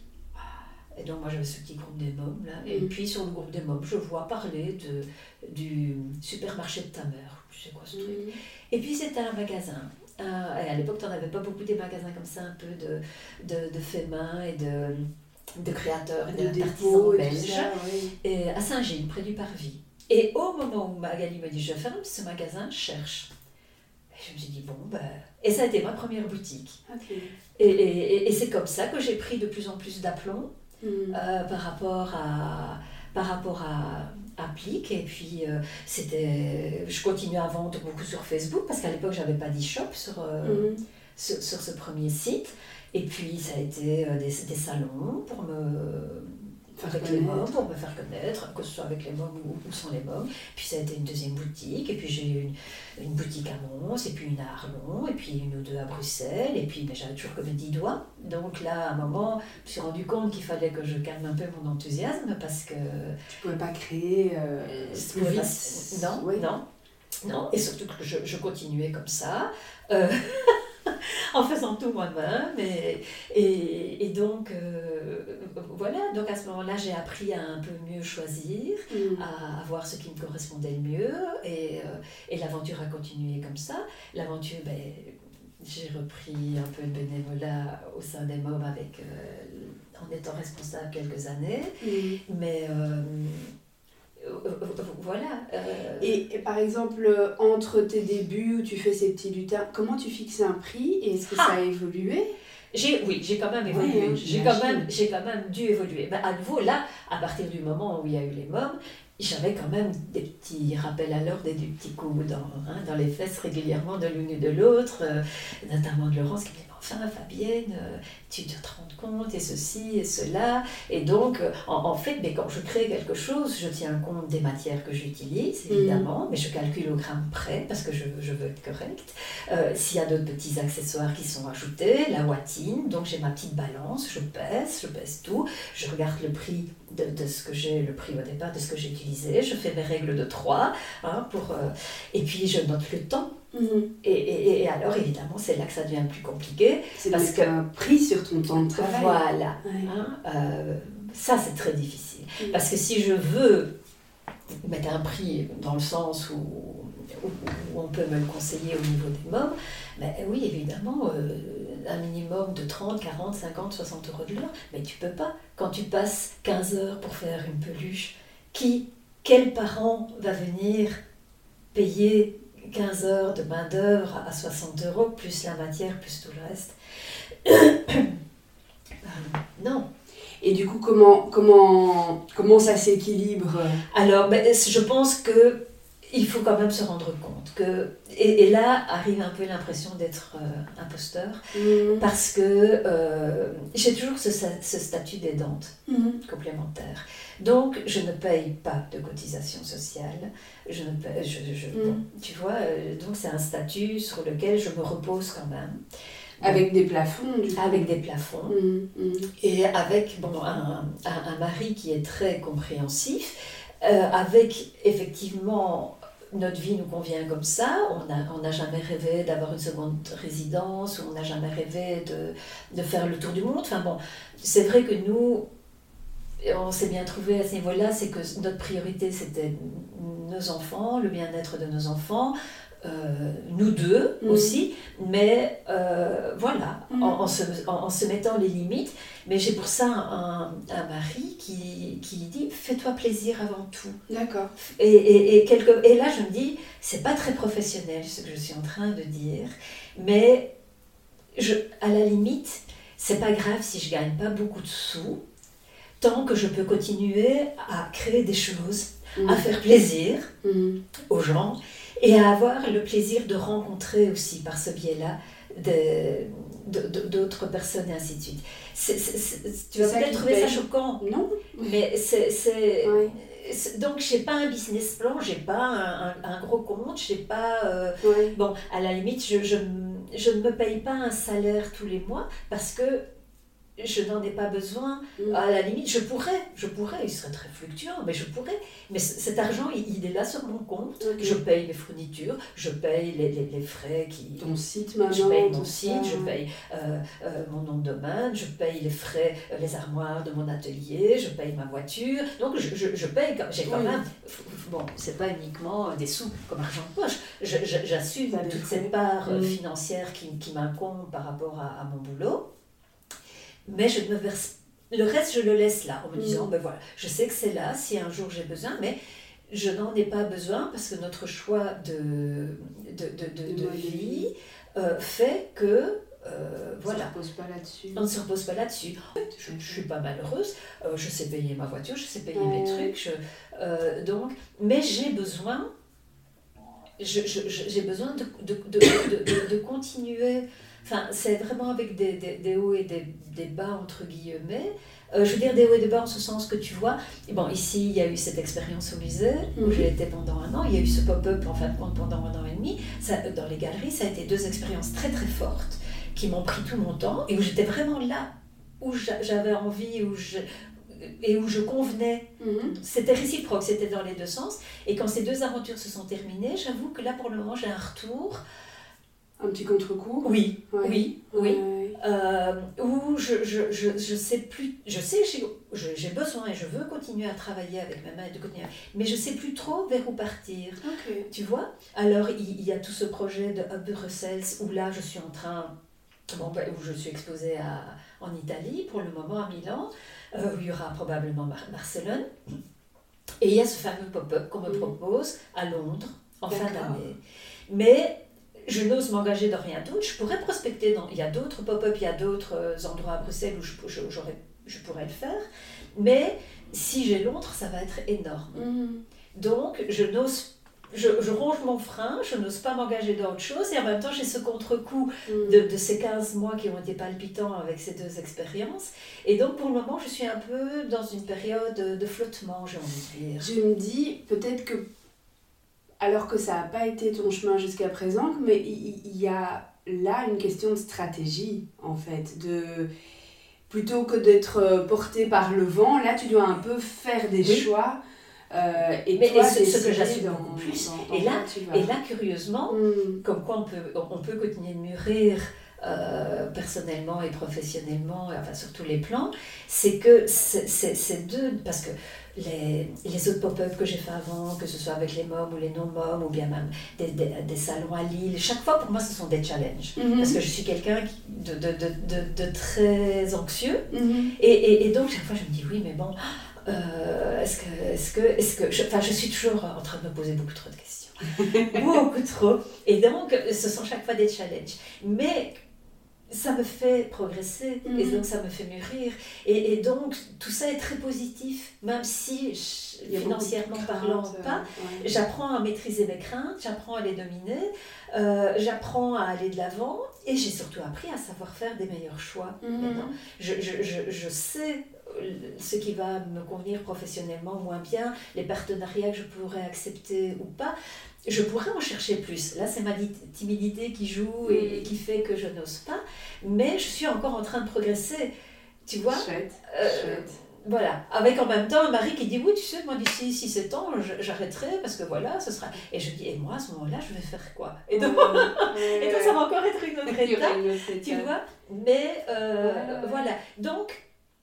Et donc, moi, j'avais ce petit groupe des mômes, là. Et mmh. puis, sur le groupe des mômes, je vois parler de, du supermarché de ta mère. Je sais quoi, ce mmh. truc. Et puis, c'était un magasin. Euh, et à l'époque, tu n'en avais pas beaucoup des magasins comme ça, un peu de, de, de faits main et de, de créateurs et d'artisans belges. Ça, oui. Et à Saint-Gilles, près du Parvis. Et au moment où Magali me dit, je ferme ce magasin, je cherche. Et je me suis dit, bon, ben... Et ça a été ma première boutique. Okay. Et, et, et c'est comme ça que j'ai pris de plus en plus d'aplomb. Mmh. Euh, par rapport à par rapport à, à Plic. Et puis euh, c'était je continuais à vendre beaucoup sur Facebook parce qu'à l'époque j'avais pas d'e-shop sur, euh, mmh. sur, sur ce premier site. Et puis ça a été euh, des, des salons pour me avec les mômes, pour me faire connaître, que ce soit avec les mômes ou, ou sans les mômes. Puis ça a été une deuxième boutique, et puis j'ai eu une, une boutique à Mons, et puis une à Arlon, et puis une ou deux à Bruxelles, et puis ben, j'avais toujours que mes dix doigts. Donc là, à un moment, je me suis rendu compte qu'il fallait que je calme un peu mon enthousiasme, parce que... Tu pouvais pas créer euh, plus vite. Pas... Non, oui. non, non, et surtout que je, je continuais comme ça. Euh... en faisant tout moi-même et, et, et donc euh, voilà, donc à ce moment-là j'ai appris à un peu mieux choisir, mmh. à, à voir ce qui me correspondait le mieux et, euh, et l'aventure a continué comme ça. L'aventure, ben, j'ai repris un peu de bénévolat au sein des mômes avec, euh, en étant responsable quelques années, mmh. mais euh, voilà. Euh... Et, et par exemple, entre tes débuts où tu fais ces petits lutins, comment tu fixes un prix et est-ce que ah. ça a évolué? J'ai, oui, j'ai quand même évolué. Oui, j'ai, quand même, j'ai quand même dû évoluer. Ben, à nouveau, là, à partir du moment où il y a eu les mômes, j'avais quand même des petits rappels à l'ordre et des petits coups dans, hein, dans les fesses régulièrement de l'une et de l'autre, euh, notamment de Laurence qui me dit enfin Fabienne, euh, tu dois te rendre compte et ceci et cela. Et donc, euh, en, en fait, mais quand je crée quelque chose, je tiens compte des matières que j'utilise, évidemment, mmh. mais je calcule au gramme près parce que je, je veux être correcte. Euh, s'il y a d'autres petits accessoires qui sont ajoutés, la watine, donc j'ai ma petite balance, je pèse, je pèse tout, je regarde le prix de, de ce que j'ai, le prix au départ, de ce que j'ai utilisé, je fais mes règles de trois, hein, pour, euh, et puis je note le temps. Mmh. Et, et, et alors évidemment c'est là que ça devient plus compliqué c'est parce que un prix sur ton temps de travail, voilà, ouais. hein, euh, ça c'est très difficile mmh. parce que si je veux mettre un prix dans le sens où où, où on peut me le conseiller au niveau des mômes, ben oui, évidemment, euh, un minimum de trente, quarante, cinquante, soixante euros de l'heure, mais tu peux pas. Quand tu passes quinze heures pour faire une peluche, qui, quel parent va venir payer quinze heures de main d'œuvre à soixante euros, plus la matière, plus tout le reste? euh, Non. Et du coup, comment, comment, comment ça s'équilibre? Alors, ben, je pense que il faut quand même se rendre compte que... Et, et là arrive un peu l'impression d'être euh, imposteur, mmh. parce que euh, j'ai toujours ce, ce statut d'aidante mmh. complémentaire. Donc, je ne paye pas de cotisation sociale. Je ne paye, je, je, mmh. bon, tu vois, euh, donc c'est un statut sur lequel je me repose quand même. Avec des plafonds, du coup. Avec des plafonds. Mmh, mmh. Et avec bon, un, un, un mari qui est très compréhensif, euh, avec effectivement, notre vie nous convient comme ça. On n'a jamais rêvé d'avoir une seconde résidence, on n'a jamais rêvé de, de faire le tour du monde. Enfin bon, c'est vrai que nous, on s'est bien trouvé à ce niveau-là, c'est que notre priorité c'était nos enfants, le bien-être de nos enfants. Euh, nous deux mmh. aussi, mais euh, voilà, mmh. en, en, se, en, en se mettant les limites. Mais j'ai pour ça un, un mari qui, qui dit fais-toi plaisir avant tout. D'accord. Et, et, et, quelque, et là je me dis, c'est pas très professionnel ce que je suis en train de dire, mais je, à la limite, c'est pas grave si je gagne pas beaucoup de sous, tant que je peux continuer à créer des choses, mmh. à faire plaisir mmh. aux gens. Et à avoir le plaisir de rencontrer aussi par ce biais-là de, de, de, d'autres personnes et ainsi de suite. C'est, c'est, c'est, tu vas peut-être trouver ça choquant. Non. Mais c'est... c'est oui. c'est donc, je n'ai pas un business plan, je n'ai pas un, un, un gros compte, je n'ai pas... Euh, oui. Bon, à la limite, je, je, je ne me paye pas un salaire tous les mois parce que je n'en ai pas besoin. Mmh. À la limite, je pourrais, je pourrais, il serait très fluctuant, mais je pourrais. Mais cet argent, il, il est là sur mon compte. Okay. Je paye les fournitures, je paye les, les, les frais qui... Ton site maintenant. Je paye mon site, ça. je paye euh, euh, mon nom de domaine, je paye les frais, euh, les armoires de mon atelier, je paye ma voiture. Donc, je, je, je paye, j'ai quand oui. même... Bon, c'est pas uniquement des sous comme argent de poche. Je, je, j'assume ça toute cette part mmh. financière qui, qui m'incombe par rapport à, à mon boulot. Mais je ne me verse... Le reste, je le laisse là, en me disant, mmh. ben voilà, je sais que c'est là, si un jour j'ai besoin, mais je n'en ai pas besoin parce que notre choix de, de, de, de, de vie euh, fait que, euh, voilà. On ne se repose pas là-dessus. On ne se repose pas là-dessus. Je ne suis pas malheureuse, euh, je sais payer ma voiture, je sais payer ouais. mes trucs, je, euh, donc, mais j'ai besoin, je, je, je, j'ai besoin de, de, de, de, de, de continuer. Enfin, c'est vraiment avec des, des, des hauts et des, des bas, entre guillemets. Euh, je veux dire des hauts et des bas en ce sens que tu vois, et bon, ici, il y a eu cette expérience au musée, où mmh. j'ai été pendant un an. Il y a eu ce pop-up, en fin de compte, pendant un an et demi. Ça, dans les galeries, ça a été deux expériences très, très fortes, qui m'ont pris tout mon temps, et où j'étais vraiment là, où j'avais envie, où je... et où je convenais. Mmh. C'était réciproque, c'était dans les deux sens. Et quand ces deux aventures se sont terminées, j'avoue que là, pour le moment, j'ai un retour... Un petit contre-coup. Oui, ouais. oui, oui. Ouais. Euh, où je, je, je, je sais plus, je sais que j'ai, j'ai besoin et je veux continuer à travailler avec ma main et de continuer, mais je sais plus trop vers où partir. Okay. Tu vois? Alors il, il y a tout ce projet de Hub Bruxelles où là je suis en train, bon, ben, où je suis exposée à, en Italie pour le moment à Milan, euh, où il y aura probablement Mar- Barcelone. Et il y a ce fameux pop-up qu'on me mmh. propose à Londres en D'accord. fin d'année. Mais je n'ose m'engager dans rien d'autre. Je pourrais prospecter dans... Il y a d'autres pop-up, il y a d'autres endroits à Bruxelles où je, je, j'aurais, je pourrais le faire. Mais si j'ai Londres, ça va être énorme. Mmh. Donc, je n'ose... Je, je ronge mon frein, je n'ose pas m'engager dans autre chose. Et en même temps, j'ai ce contre-coup mmh. de, de ces quinze mois qui ont été palpitants avec ces deux expériences. Et donc, pour le moment, je suis un peu dans une période de flottement, j'ai envie de dire. Je me dis, peut-être que alors que ça n'a pas été ton chemin jusqu'à présent, mais il, il y a là une question de stratégie, en fait, de... Plutôt que d'être porté par le vent, là, tu dois un peu faire des oui. choix. Euh, et mais toi, et ce, ce que j'assume beaucoup plus. Dans, dans et, là, et là, curieusement, mm. comme quoi on peut, on peut continuer de mûrir euh, personnellement et professionnellement, enfin sur tous les plans, c'est que c'est, c'est, c'est deux... Parce que les, les autres pop-up que j'ai fait avant, que ce soit avec les mômes ou les non-mômes, ou bien même des, des, des salons à Lille, chaque fois pour moi ce sont des challenges. Mm-hmm. Parce que je suis quelqu'un de, de, de, de, de très anxieux. Mm-hmm. Et, et, et donc chaque fois je me dis oui mais bon, euh, est-ce que, est-ce que, est-ce que je, enfin, je suis toujours en train de me poser beaucoup trop de questions. Beaucoup trop. Et donc ce sont chaque fois des challenges. Mais ça me fait progresser mmh. et donc ça me fait mûrir et, et donc tout ça est très positif même si je, financièrement parlant craintes, pas euh, ouais. J'apprends à maîtriser mes craintes, j'apprends à les dominer, euh, j'apprends à aller de l'avant et j'ai surtout appris à savoir faire des meilleurs choix. Mmh. Maintenant je, je, je, je sais ce qui va me convenir professionnellement moins bien, les partenariats que je pourrais accepter ou pas. Je pourrais en chercher plus. Là, c'est ma timidité qui joue et, et qui fait que je n'ose pas. Mais je suis encore en train de progresser. Tu vois ? Chouette, euh, chouette. Voilà. Avec en même temps un mari qui dit « Oui, tu sais, moi, d'ici six sept ans, j'arrêterai parce que voilà, ce sera... » Et je dis « Et moi, à ce moment-là, je vais faire quoi ?» Et donc, ouais, et donc ça va encore être une autre étape. Tu vois ? Mais euh, ouais. Voilà. Donc,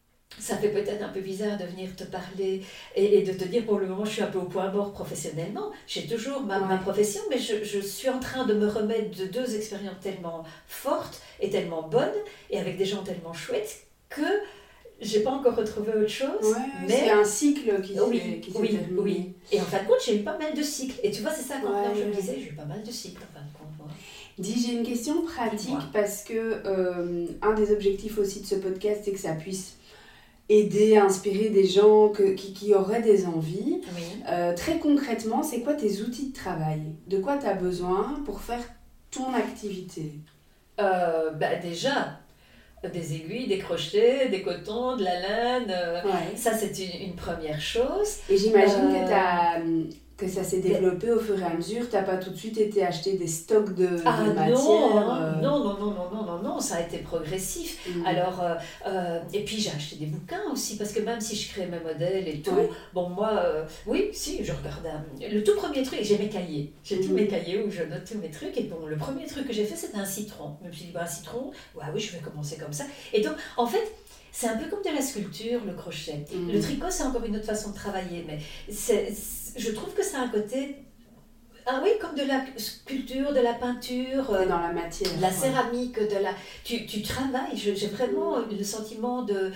ça fait peut-être un peu bizarre de venir te parler et, et de te dire pour le moment je suis un peu au point mort professionnellement. J'ai toujours ma, ouais. ma profession, mais je, je suis en train de me remettre de deux expériences tellement fortes et tellement bonnes et avec des gens tellement chouettes que j'ai pas encore retrouvé autre chose. Ouais, mais c'est un cycle qui oui, s'est, qui s'est oui, terminé. Oui. Et en fin de compte, j'ai eu pas mal de cycles. Et tu vois, c'est ça quand ouais, je me disais, j'ai eu pas mal de cycles en fin de compte. Moi. Dis, j'ai une question pratique parce que euh, un des objectifs aussi de ce podcast, c'est que ça puisse aider, inspirer des gens que, qui, qui auraient des envies. Oui. Euh, très concrètement, c'est quoi tes outils de travail ? De quoi tu as besoin pour faire ton activité ? euh, bah Déjà, des aiguilles, des crochets, des cotons, de la laine. Euh, ouais. Ça, c'est une, une première chose. Et j'imagine euh... que tu as... que ça s'est développé au fur et à mesure, tu n'as pas tout de suite été acheter des stocks de, ah de matière non, euh... non, non, non, non, non, non, non, ça a été progressif. Mmh. Alors, euh, euh, et puis j'ai acheté des bouquins aussi, parce que même si je crée mes modèles et tout, ouais. bon moi, euh, oui, si, je regardais, le tout premier truc, j'ai mes cahiers, j'ai mmh. tous mes cahiers où je note tous mes trucs, et bon, le premier truc que j'ai fait, c'était un citron. Je me suis dit, bah, un citron, ouais, oui, je vais commencer comme ça. Et donc, en fait, c'est un peu comme de la sculpture, le crochet. Mmh. Le tricot, c'est encore une autre façon de travailler, mais c'est, c'est, je trouve que ça a un côté, ah oui, comme de la sculpture, de la peinture, euh, dans la matière, de la céramique, de la... Tu, tu travailles, je, j'ai vraiment mmh. le sentiment de...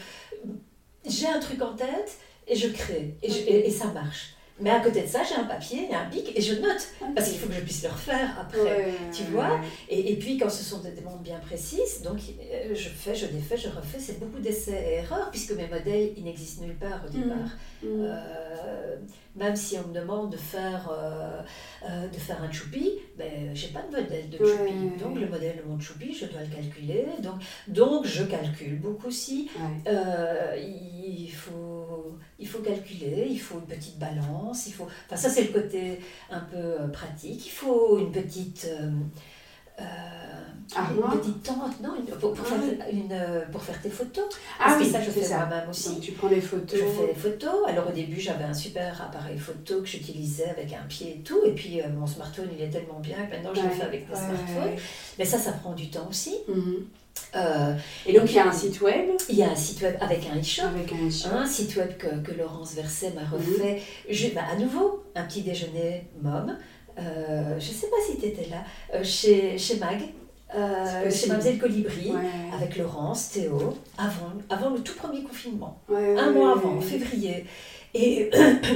J'ai un truc en tête et je crée, et, je, et, et ça marche. Mais à côté de ça, j'ai un papier, il y a un bic et je note, okay. parce qu'il faut que je puisse le refaire après, ouais, tu vois. Ouais. Et, et puis quand ce sont des demandes bien précises, donc je fais, je défais, je refais, c'est beaucoup d'essais et erreurs, puisque mes modèles, ils n'existent nulle part au départ. Mmh. Euh, même si on me demande de faire, euh, euh, de faire un choupi, ben, j'ai pas de modèle de choupi. Ouais. Donc le modèle de mon choupi, je dois le calculer. Donc, donc je calcule beaucoup aussi. Ouais. Euh, il, faut, il faut calculer, il faut une petite balance. Il faut, enfin, ça, c'est le côté un peu pratique. Il faut une petite... Euh, euh, ah, une moi. petite tente, non, une, pour, pour, ah, faire, une, pour faire tes photos. Parce ah, que oui, ça, je fais ça moi-même aussi. Donc, tu prends les photos. Je fais les photos. Alors, au début, j'avais un super appareil photo que j'utilisais avec un pied et tout. Et puis, euh, mon smartphone, il est tellement bien que maintenant, je ouais, le fais avec des ouais, smartphones. Ouais. Mais ça, ça prend du temps aussi. Mm-hmm. Euh, et donc, il y a un site web. Il y a un site web avec un e-shop. Avec un e-shop. Un site web que, que Laurence Verset m'a refait. Mm-hmm. Je, bah, à nouveau, un petit déjeuner mom. Euh, je ne sais pas si tu étais là. Euh, chez, chez Mag. Euh, chez Mademoiselle Colibri, ouais. avec Laurence, Théo, avant, avant le tout premier confinement, ouais, un ouais, mois ouais, avant, en février, et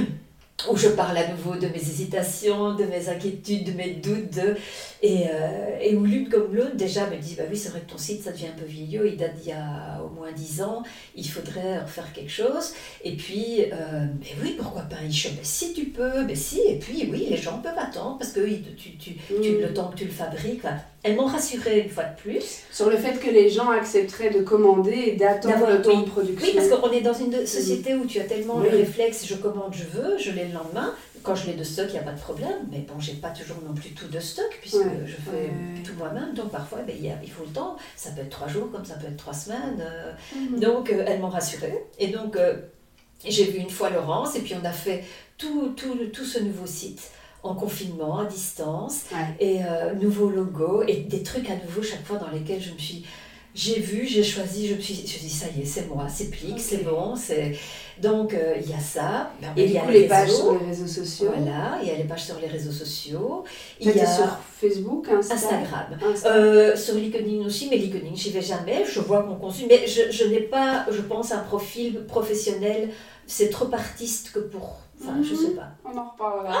où je parle à nouveau de mes hésitations, de mes inquiétudes, de mes doutes, de, et, euh, et où l'une comme l'autre déjà me dit, bah oui, c'est vrai que ton site, ça devient un peu vieillot, il date d'il y a au moins dix ans, il faudrait refaire quelque chose, et puis, euh, mais oui, pourquoi pas un e-shop, mais si tu peux, mais si, et puis oui, les gens peuvent attendre, parce que tu, tu, tu, tu, le temps que tu le fabriques, enfin, elles m'ont rassurée une fois de plus. Sur le fait que les gens accepteraient de commander et d'attendre D'avoir, le temps oui. de production. Oui, parce qu'on est dans une société où tu as tellement oui. le réflexe, je commande, je veux, je l'ai le lendemain. Quand je l'ai de stock, il n'y a pas de problème. Mais bon, je n'ai pas toujours non plus tout de stock, puisque ouais. je fais ouais. tout moi-même. Donc parfois, ben, il, y a, il faut le temps. Ça peut être trois jours, comme ça peut être trois semaines. Euh, mm-hmm. Donc, euh, elles m'ont rassurée. Et donc, euh, j'ai vu une fois Laurence, et puis on a fait tout, tout, tout ce nouveau site. En confinement, à distance, ouais. et euh, nouveau logo, et des trucs à nouveau chaque fois dans lesquels je me suis... j'ai vu, j'ai choisi, je me suis, je me suis dit, ça y est, c'est moi, c'est Plique, okay. c'est bon, c'est... Donc, euh, il y a ça. Ben, et il y a les, les pages sur les réseaux sociaux. Voilà, il y a les pages sur les réseaux sociaux. Il y a sur Facebook, Insta. Instagram. Instagram. Euh, sur LinkedIn aussi, mais LinkedIn, j'y vais jamais. Je vois mon contenu, mais je, je n'ai pas, je pense, un profil professionnel. C'est trop artiste que pour... Enfin, mm-hmm. je sais pas. On en reparlera.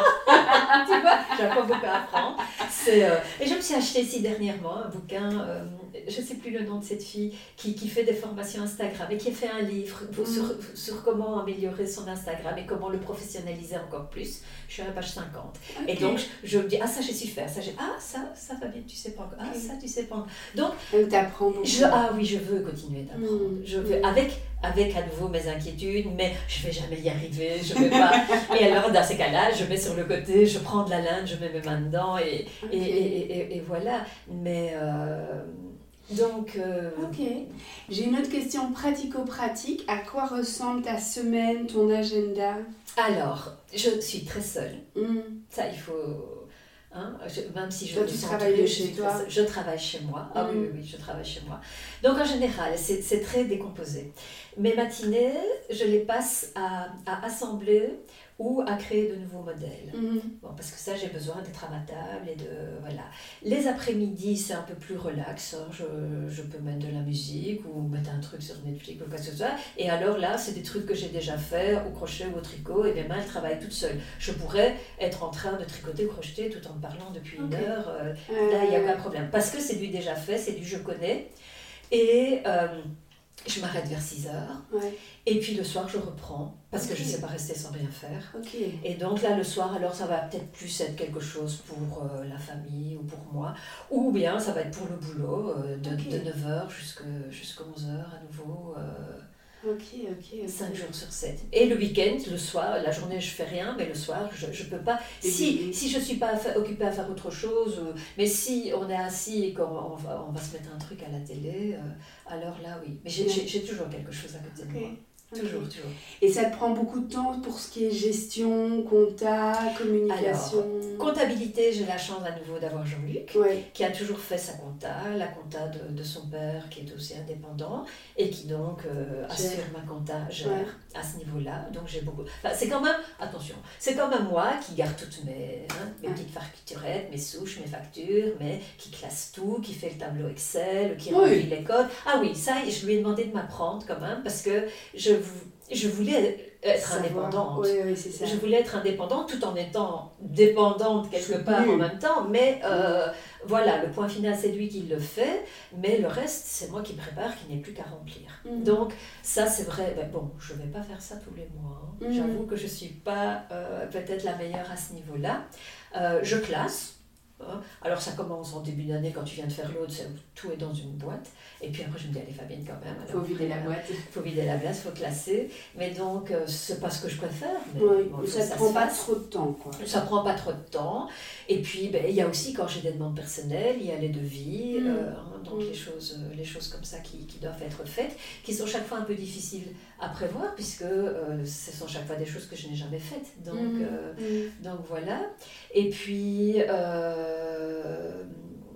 Tu vois, j'ai encore beaucoup à apprendre. C'est, euh... Et je me suis acheté ici dernièrement un bouquin, euh, je ne sais plus le nom de cette fille, qui, qui fait des formations Instagram et qui a fait un livre pour, mm. sur, sur comment améliorer son Instagram et comment le professionnaliser encore plus. Je suis à la page cinquante. Okay. Et donc, je me dis, ah ça, je suis faire. Ça, j'ai, ah ça, ça va bien, tu sais pas encore. Ah ça, tu sais pas encore. Donc, donc tu apprends beaucoup. Je, ah oui, je veux continuer d'apprendre. Mm. Je veux, avec, avec à nouveau mes inquiétudes, mais je ne vais jamais y arriver, je vais pas... Et alors, dans ces cas-là, je mets sur le côté, je prends de la laine, je mets mes mains dedans, et, okay. et, et, et, et voilà. Mais, euh, donc... Euh... Ok. J'ai une autre question pratico-pratique. À quoi ressemble ta semaine, ton agenda? Alors, je suis très seule. Mm. Ça, il faut... Hein, je, même si je toi, tu travailles de chez toi. Je travaille chez moi. Ah mm. oui, oui, oui, je travaille chez moi. Donc en général, c'est, c'est très décomposé. Mes matinées, je les passe à, à assembler ou à créer de nouveaux modèles. Mm. Bon, parce que ça, j'ai besoin d'être à ma table et de... Voilà. Les après-midi, c'est un peu plus relax. Hein. Je, je peux mettre de la musique ou mettre un truc sur Netflix ou quoi que ce soit. Et alors là, c'est des trucs que j'ai déjà fait au crochet ou au tricot et mes mains, elles travaillent toutes seules. Je pourrais être en train de tricoter, crocheter tout en me parlant depuis okay. une heure. Euh, euh... Là, il n'y a aucun problème. Parce que c'est du déjà fait, c'est du je connais. Et... Euh, je m'arrête vers six heures ouais. et puis le soir je reprends parce okay. que je ne sais pas rester sans rien faire. Okay. Et donc là le soir, alors ça va peut-être plus être quelque chose pour euh, la famille ou pour moi, ou bien ça va être pour le boulot euh, de, okay. de neuf heures jusqu'à onze heures à nouveau. Euh, Ok, ok. okay. cinq jours sur sept. Et le week-end, le soir, la journée je fais rien, mais le soir je ne peux pas. Si, si je ne suis pas occupée à faire autre chose, euh, mais si on est assis et qu'on on va, on va se mettre un truc à la télé, euh, alors là oui. Mais j'ai, j'ai, j'ai toujours quelque chose à côté okay. de moi. Toujours, okay. toujours. Et ça te prend beaucoup de temps pour ce qui est gestion, compta, communication? Alors, comptabilité, j'ai la chance à nouveau d'avoir Jean-Luc, ouais. qui a toujours fait sa compta, la compta de, de son père, qui est aussi indépendant, et qui donc euh, assure ma compta, gère ouais. à ce niveau-là. Donc j'ai beaucoup... Enfin, c'est quand même, attention, c'est quand même moi qui garde toutes mes, hein, mes ouais. petites facturettes, mes souches, mes factures, mais qui classe tout, qui fait le tableau Excel, qui remplit oui. les codes. Ah oui, ça, je lui ai demandé de m'apprendre quand même, parce que je Je voulais être Savoir. indépendante. Oui, oui, c'est ça. Je voulais être indépendante tout en étant dépendante quelque part en même temps. Mais euh, voilà, le point final, c'est lui qui le fait. Mais le reste, c'est moi qui prépare, qui n'ai plus qu'à remplir. Mm. Donc, ça, c'est vrai. Ben, bon, je ne vais pas faire ça tous les mois. Hein. Mm. J'avoue que je ne suis pas euh, peut-être la meilleure à ce niveau-là. Euh, je classe. Alors ça commence en début d'année quand tu viens de faire l'autre, tout est dans une boîte. Et puis après je me dis allez Fabienne quand même. Il faut vider la boîte. Il faut vider la glace, il faut classer. Mais donc euh, c'est pas ce que je préfère. Mais oui, bon, ça ne prend pas trop de temps. Quoi. Ça prend pas trop de temps. Et puis ben, il y a aussi quand j'ai des demandes personnelles, il y a les devis, mmh. euh, donc mmh. les, choses, les choses comme ça qui, qui doivent être faites, qui sont chaque fois un peu difficiles à prévoir puisque euh, ce sont chaque fois des choses que je n'ai jamais faites. Donc, mmh. Euh, mmh. donc voilà. Et puis... Euh, Euh,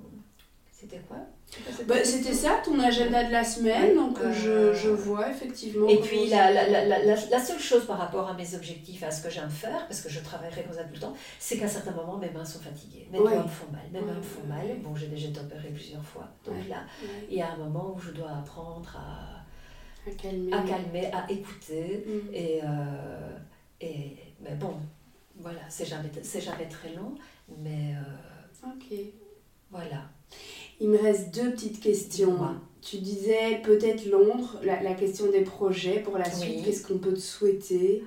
c'était quoi? C'était, bah, c'était ça, ton agenda de la semaine, donc euh, je, je vois effectivement. Et puis la, la, la, la, la seule chose par rapport à mes objectifs, à ce que j'aime faire, parce que je travaillerai comme ça tout le temps, c'est qu'à certains moments mes mains sont fatiguées, mes ouais. doigts me font mal, mes ouais. mains me font mal. Bon, j'ai déjà été opérée plusieurs fois, donc ouais. là, ouais. il y a un moment où je dois apprendre à, à, calmer. à calmer, à écouter, mm. et, euh, et mais bon, voilà, c'est jamais, c'est jamais très long, mais. Euh, Ok. Voilà. Il me reste deux petites questions. Dis-moi. Tu disais peut-être Londres, la, la question des projets pour la suite. Oui. Qu'est-ce qu'on peut te souhaiter?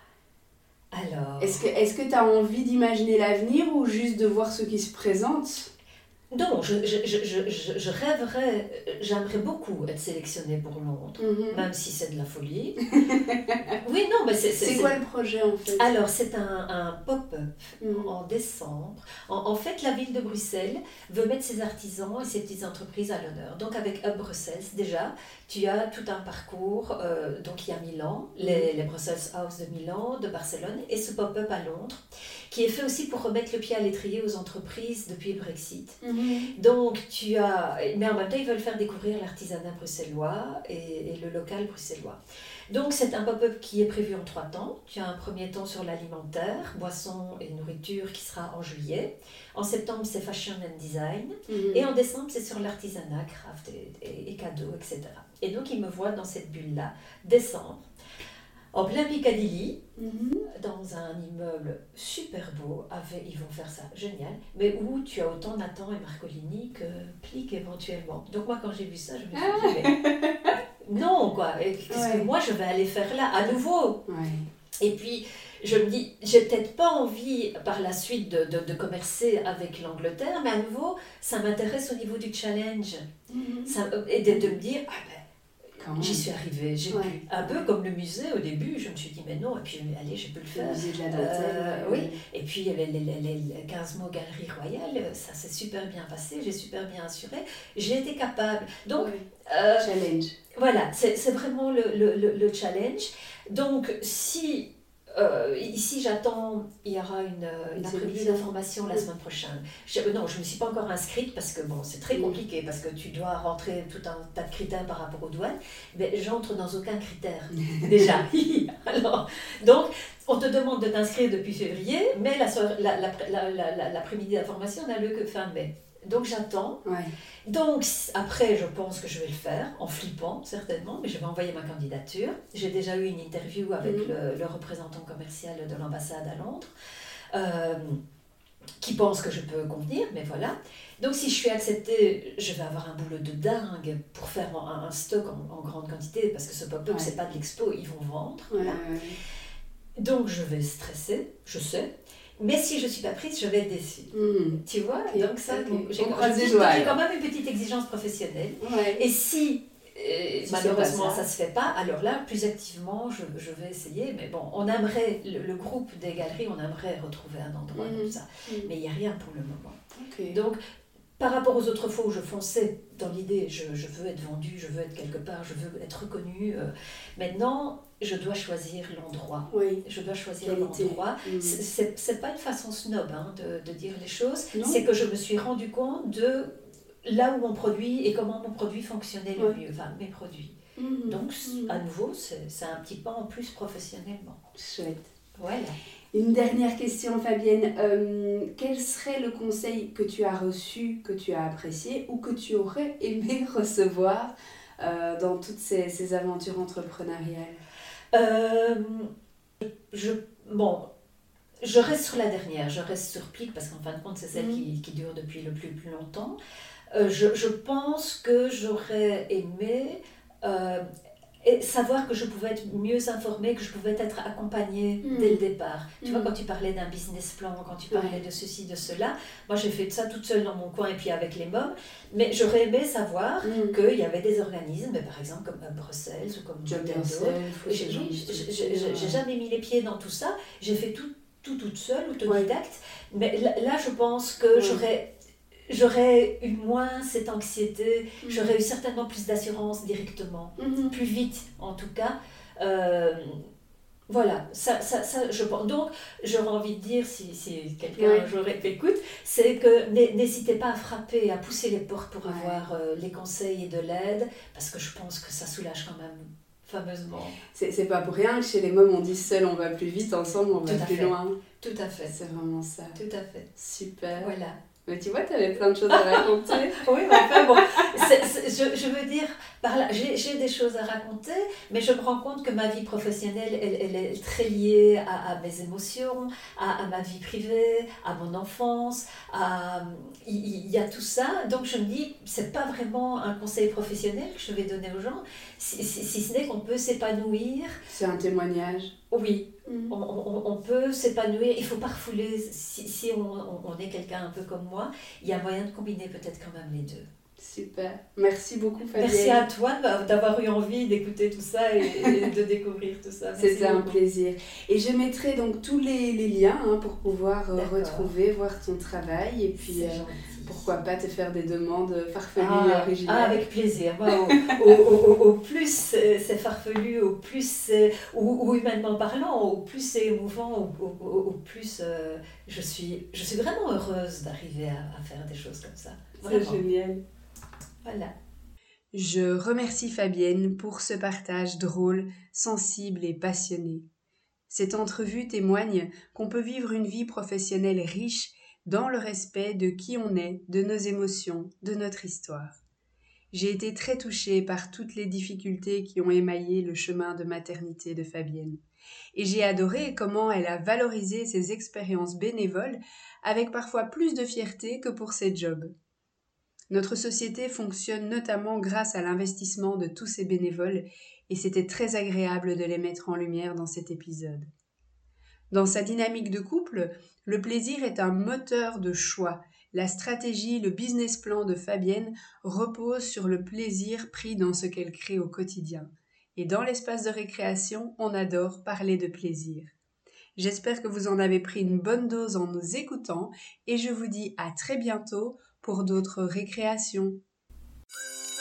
Alors... Est-ce que est-ce que tu as envie d'imaginer l'avenir ou juste de voir ce qui se présente? Non, je, je, je, je, je rêverais, j'aimerais beaucoup être sélectionnée pour Londres, mm-hmm. même si c'est de la folie. Oui, non, mais c'est... C'est, c'est quoi c'est... le projet en fait? Alors, c'est un, un pop-up mm-hmm. en décembre. En, en fait, la ville de Bruxelles veut mettre ses artisans et ses petites entreprises à l'honneur. Donc, avec Hub Bruxelles, déjà, tu as tout un parcours. Euh, donc, il y a Milan, mm-hmm. les, les Brussels House de Milan, de Barcelone, et ce pop-up à Londres, qui est fait aussi pour remettre le pied à l'étrier aux entreprises depuis le Brexit. Mm-hmm. Mmh. Donc, tu as... Mais en même temps, ils veulent faire découvrir l'artisanat bruxellois et, et le local bruxellois. Donc, c'est un pop-up qui est prévu en trois temps. Tu as un premier temps sur l'alimentaire, boissons et nourriture qui sera en juillet. En septembre, c'est fashion and design. Mmh. Et en décembre, c'est sur l'artisanat, craft et, et, et cadeaux, et cetera. Et donc, ils me voient dans cette bulle-là, décembre, en plein Piccadilly, mm-hmm. dans un immeuble super beau, avec, ils vont faire ça, génial, mais où tu as autant Nathan et Marcolini que Plick éventuellement. Donc moi, quand j'ai vu ça, je me suis dit, mais non, quoi, qu'est-ce ouais. que moi je vais aller faire là, à nouveau ouais. Et puis, je me dis, j'ai peut-être pas envie par la suite de, de, de commercer avec l'Angleterre, mais à nouveau, ça m'intéresse au niveau du challenge. Mm-hmm. Ça, et de, de me dire, ah ben, j'y suis arrivée, j'ai ouais. pu, un peu comme le musée au début, je me suis dit mais non, et puis allez, j'ai pu le faire. Le musée de la dentelle. Euh, oui, et puis les, les, les, les quinze mots Galerie Royale, ça s'est super bien passé, j'ai super bien assuré, j'ai été capable. Donc, oui. euh, challenge. Voilà, c'est, c'est vraiment le, le, le, le challenge. Donc, si... Euh, ici, j'attends, il y aura une, une après-midi d'information la semaine prochaine. Je, non, je ne me suis pas encore inscrite parce que bon, c'est très compliqué, parce que tu dois rentrer tout un tas de critères par rapport aux douanes. Mais j'entre dans aucun critère, déjà. Alors, donc, on te demande de t'inscrire depuis février, mais la, la, la, la, la, la, l'après-midi d'information n'a lieu que fin mai. Donc j'attends. Ouais. Donc après, je pense que je vais le faire, en flippant certainement, mais je vais envoyer ma candidature. J'ai déjà eu une interview avec mmh. le, le représentant commercial de l'ambassade à Londres, euh, qui pense que je peux convenir, mais voilà. Donc si je suis acceptée, je vais avoir un boulot de dingue pour faire un, un stock en, en grande quantité, parce que ce pop-up, ouais. c'est pas de l'expo, ils vont vendre. Ouais, voilà. ouais. Donc je vais stresser, je sais. Mais si je ne suis pas prise, je vais être déçue. Mmh. Tu vois okay. Donc ça, okay. donc, j'ai, j'ai, j'ai quand même une petite exigence professionnelle. Ouais. Et si, euh, si malheureusement ça ne se fait pas, alors là, plus activement, je, je vais essayer. Mais bon, on aimerait, le, le groupe des galeries, on aimerait retrouver un endroit mmh. comme ça. Mmh. Mais il n'y a rien pour le moment. Okay. Donc, par rapport aux autres fois où je fonçais dans l'idée, je, je veux être vendue, je veux être quelque part, je veux être reconnue. Euh, maintenant, je dois choisir l'endroit. Oui. Je dois choisir Qualité. l'endroit. Mmh. C'est, c'est, c'est pas une façon snob hein, de, de dire les choses. Non. C'est que je me suis rendu compte de là où mon produit et comment mon produit fonctionnait le ouais. mieux. Enfin, mes produits. Mmh. Donc, mmh. à nouveau, c'est, c'est un petit pas en plus professionnellement. Chouette. Voilà. Une dernière question, Fabienne. Euh, quel serait le conseil que tu as reçu, que tu as apprécié ou que tu aurais aimé recevoir euh, dans toutes ces, ces aventures entrepreneuriales ? euh, je, Bon, je reste sur la dernière, je reste sur Plick parce qu'en fin de compte, c'est celle mmh. qui, qui dure depuis le plus, plus longtemps. Euh, je, je pense que j'aurais aimé... Euh, Et savoir que je pouvais être mieux informée, que je pouvais être accompagnée mmh. dès le départ. Tu mmh. vois, quand tu parlais d'un business plan, quand tu parlais ouais. de ceci, de cela, moi j'ai fait ça toute seule dans mon coin et puis avec les mômes, mais j'aurais aimé savoir mmh. qu'il y avait des organismes, par exemple comme à Bruxelles ou comme Job d'autres. J'ai, j'ai, j'ai, j'ai jamais mis les pieds dans tout ça, j'ai fait tout, tout toute seule, autodidacte, ouais. mais là, là je pense que ouais. j'aurais... J'aurais eu moins cette anxiété, mmh. j'aurais eu certainement plus d'assurance directement, mmh. plus vite en tout cas. Euh, voilà, ça, ça, ça, je pense. Donc, j'aurais envie de dire, si, si quelqu'un ouais. un jour écoute, c'est que n'hésitez pas à frapper, à pousser les portes pour ouais. avoir euh, les conseils et de l'aide, parce que je pense que ça soulage quand même fameusement. C'est, c'est pas pour rien que chez les mômes on dit seul on va plus vite, ensemble on va plus fait. loin. Tout à fait. C'est vraiment ça. Tout à fait. Super. Voilà. Mais tu vois, tu avais plein de choses à raconter. Oui, mais enfin bon, c'est, c'est, je, je veux dire, par là, j'ai, j'ai des choses à raconter, mais je me rends compte que ma vie professionnelle, elle, elle est très liée à, à mes émotions, à, à ma vie privée, à mon enfance, à, il, il y a tout ça. Donc je me dis, c'est pas vraiment un conseil professionnel que je vais donner aux gens, si, si, si ce n'est qu'on peut s'épanouir. C'est un témoignage. Oui, mmh. on, on, on peut s'épanouir, il ne faut pas refouler, si, si on, on, on est quelqu'un un peu comme moi, il y a moyen de combiner peut-être quand même les deux. Super, merci beaucoup Fabienne. Merci à toi d'avoir eu envie d'écouter tout ça et, et de découvrir tout ça. Merci C'était beaucoup. Un plaisir. Et je mettrai donc tous les, les liens hein, pour pouvoir euh, retrouver, voir ton travail et puis euh, pourquoi pas te faire des demandes farfelues ah, et originales. Ah, avec plaisir. Moi, au, au, au, au plus c'est, c'est farfelu, au plus c'est, ou, ou humainement parlant, au plus c'est émouvant, au, au, au plus euh, je, suis, je suis vraiment heureuse d'arriver à, à faire des choses comme ça. C'est génial. Voilà. Je remercie Fabienne pour ce partage drôle, sensible et passionné. Cette entrevue témoigne qu'on peut vivre une vie professionnelle riche dans le respect de qui on est, de nos émotions, de notre histoire. J'ai été très touchée par toutes les difficultés qui ont émaillé le chemin de maternité de Fabienne. Et j'ai adoré comment elle a valorisé ses expériences bénévoles avec parfois plus de fierté que pour ses jobs. Notre société fonctionne notamment grâce à l'investissement de tous ces bénévoles et c'était très agréable de les mettre en lumière dans cet épisode. Dans sa dynamique de couple, le plaisir est un moteur de choix. La stratégie, le business plan de Fabienne repose sur le plaisir pris dans ce qu'elle crée au quotidien. Et dans l'espace de récréation, on adore parler de plaisir. J'espère que vous en avez pris une bonne dose en nous écoutant et je vous dis à très bientôt pour d'autres récréations.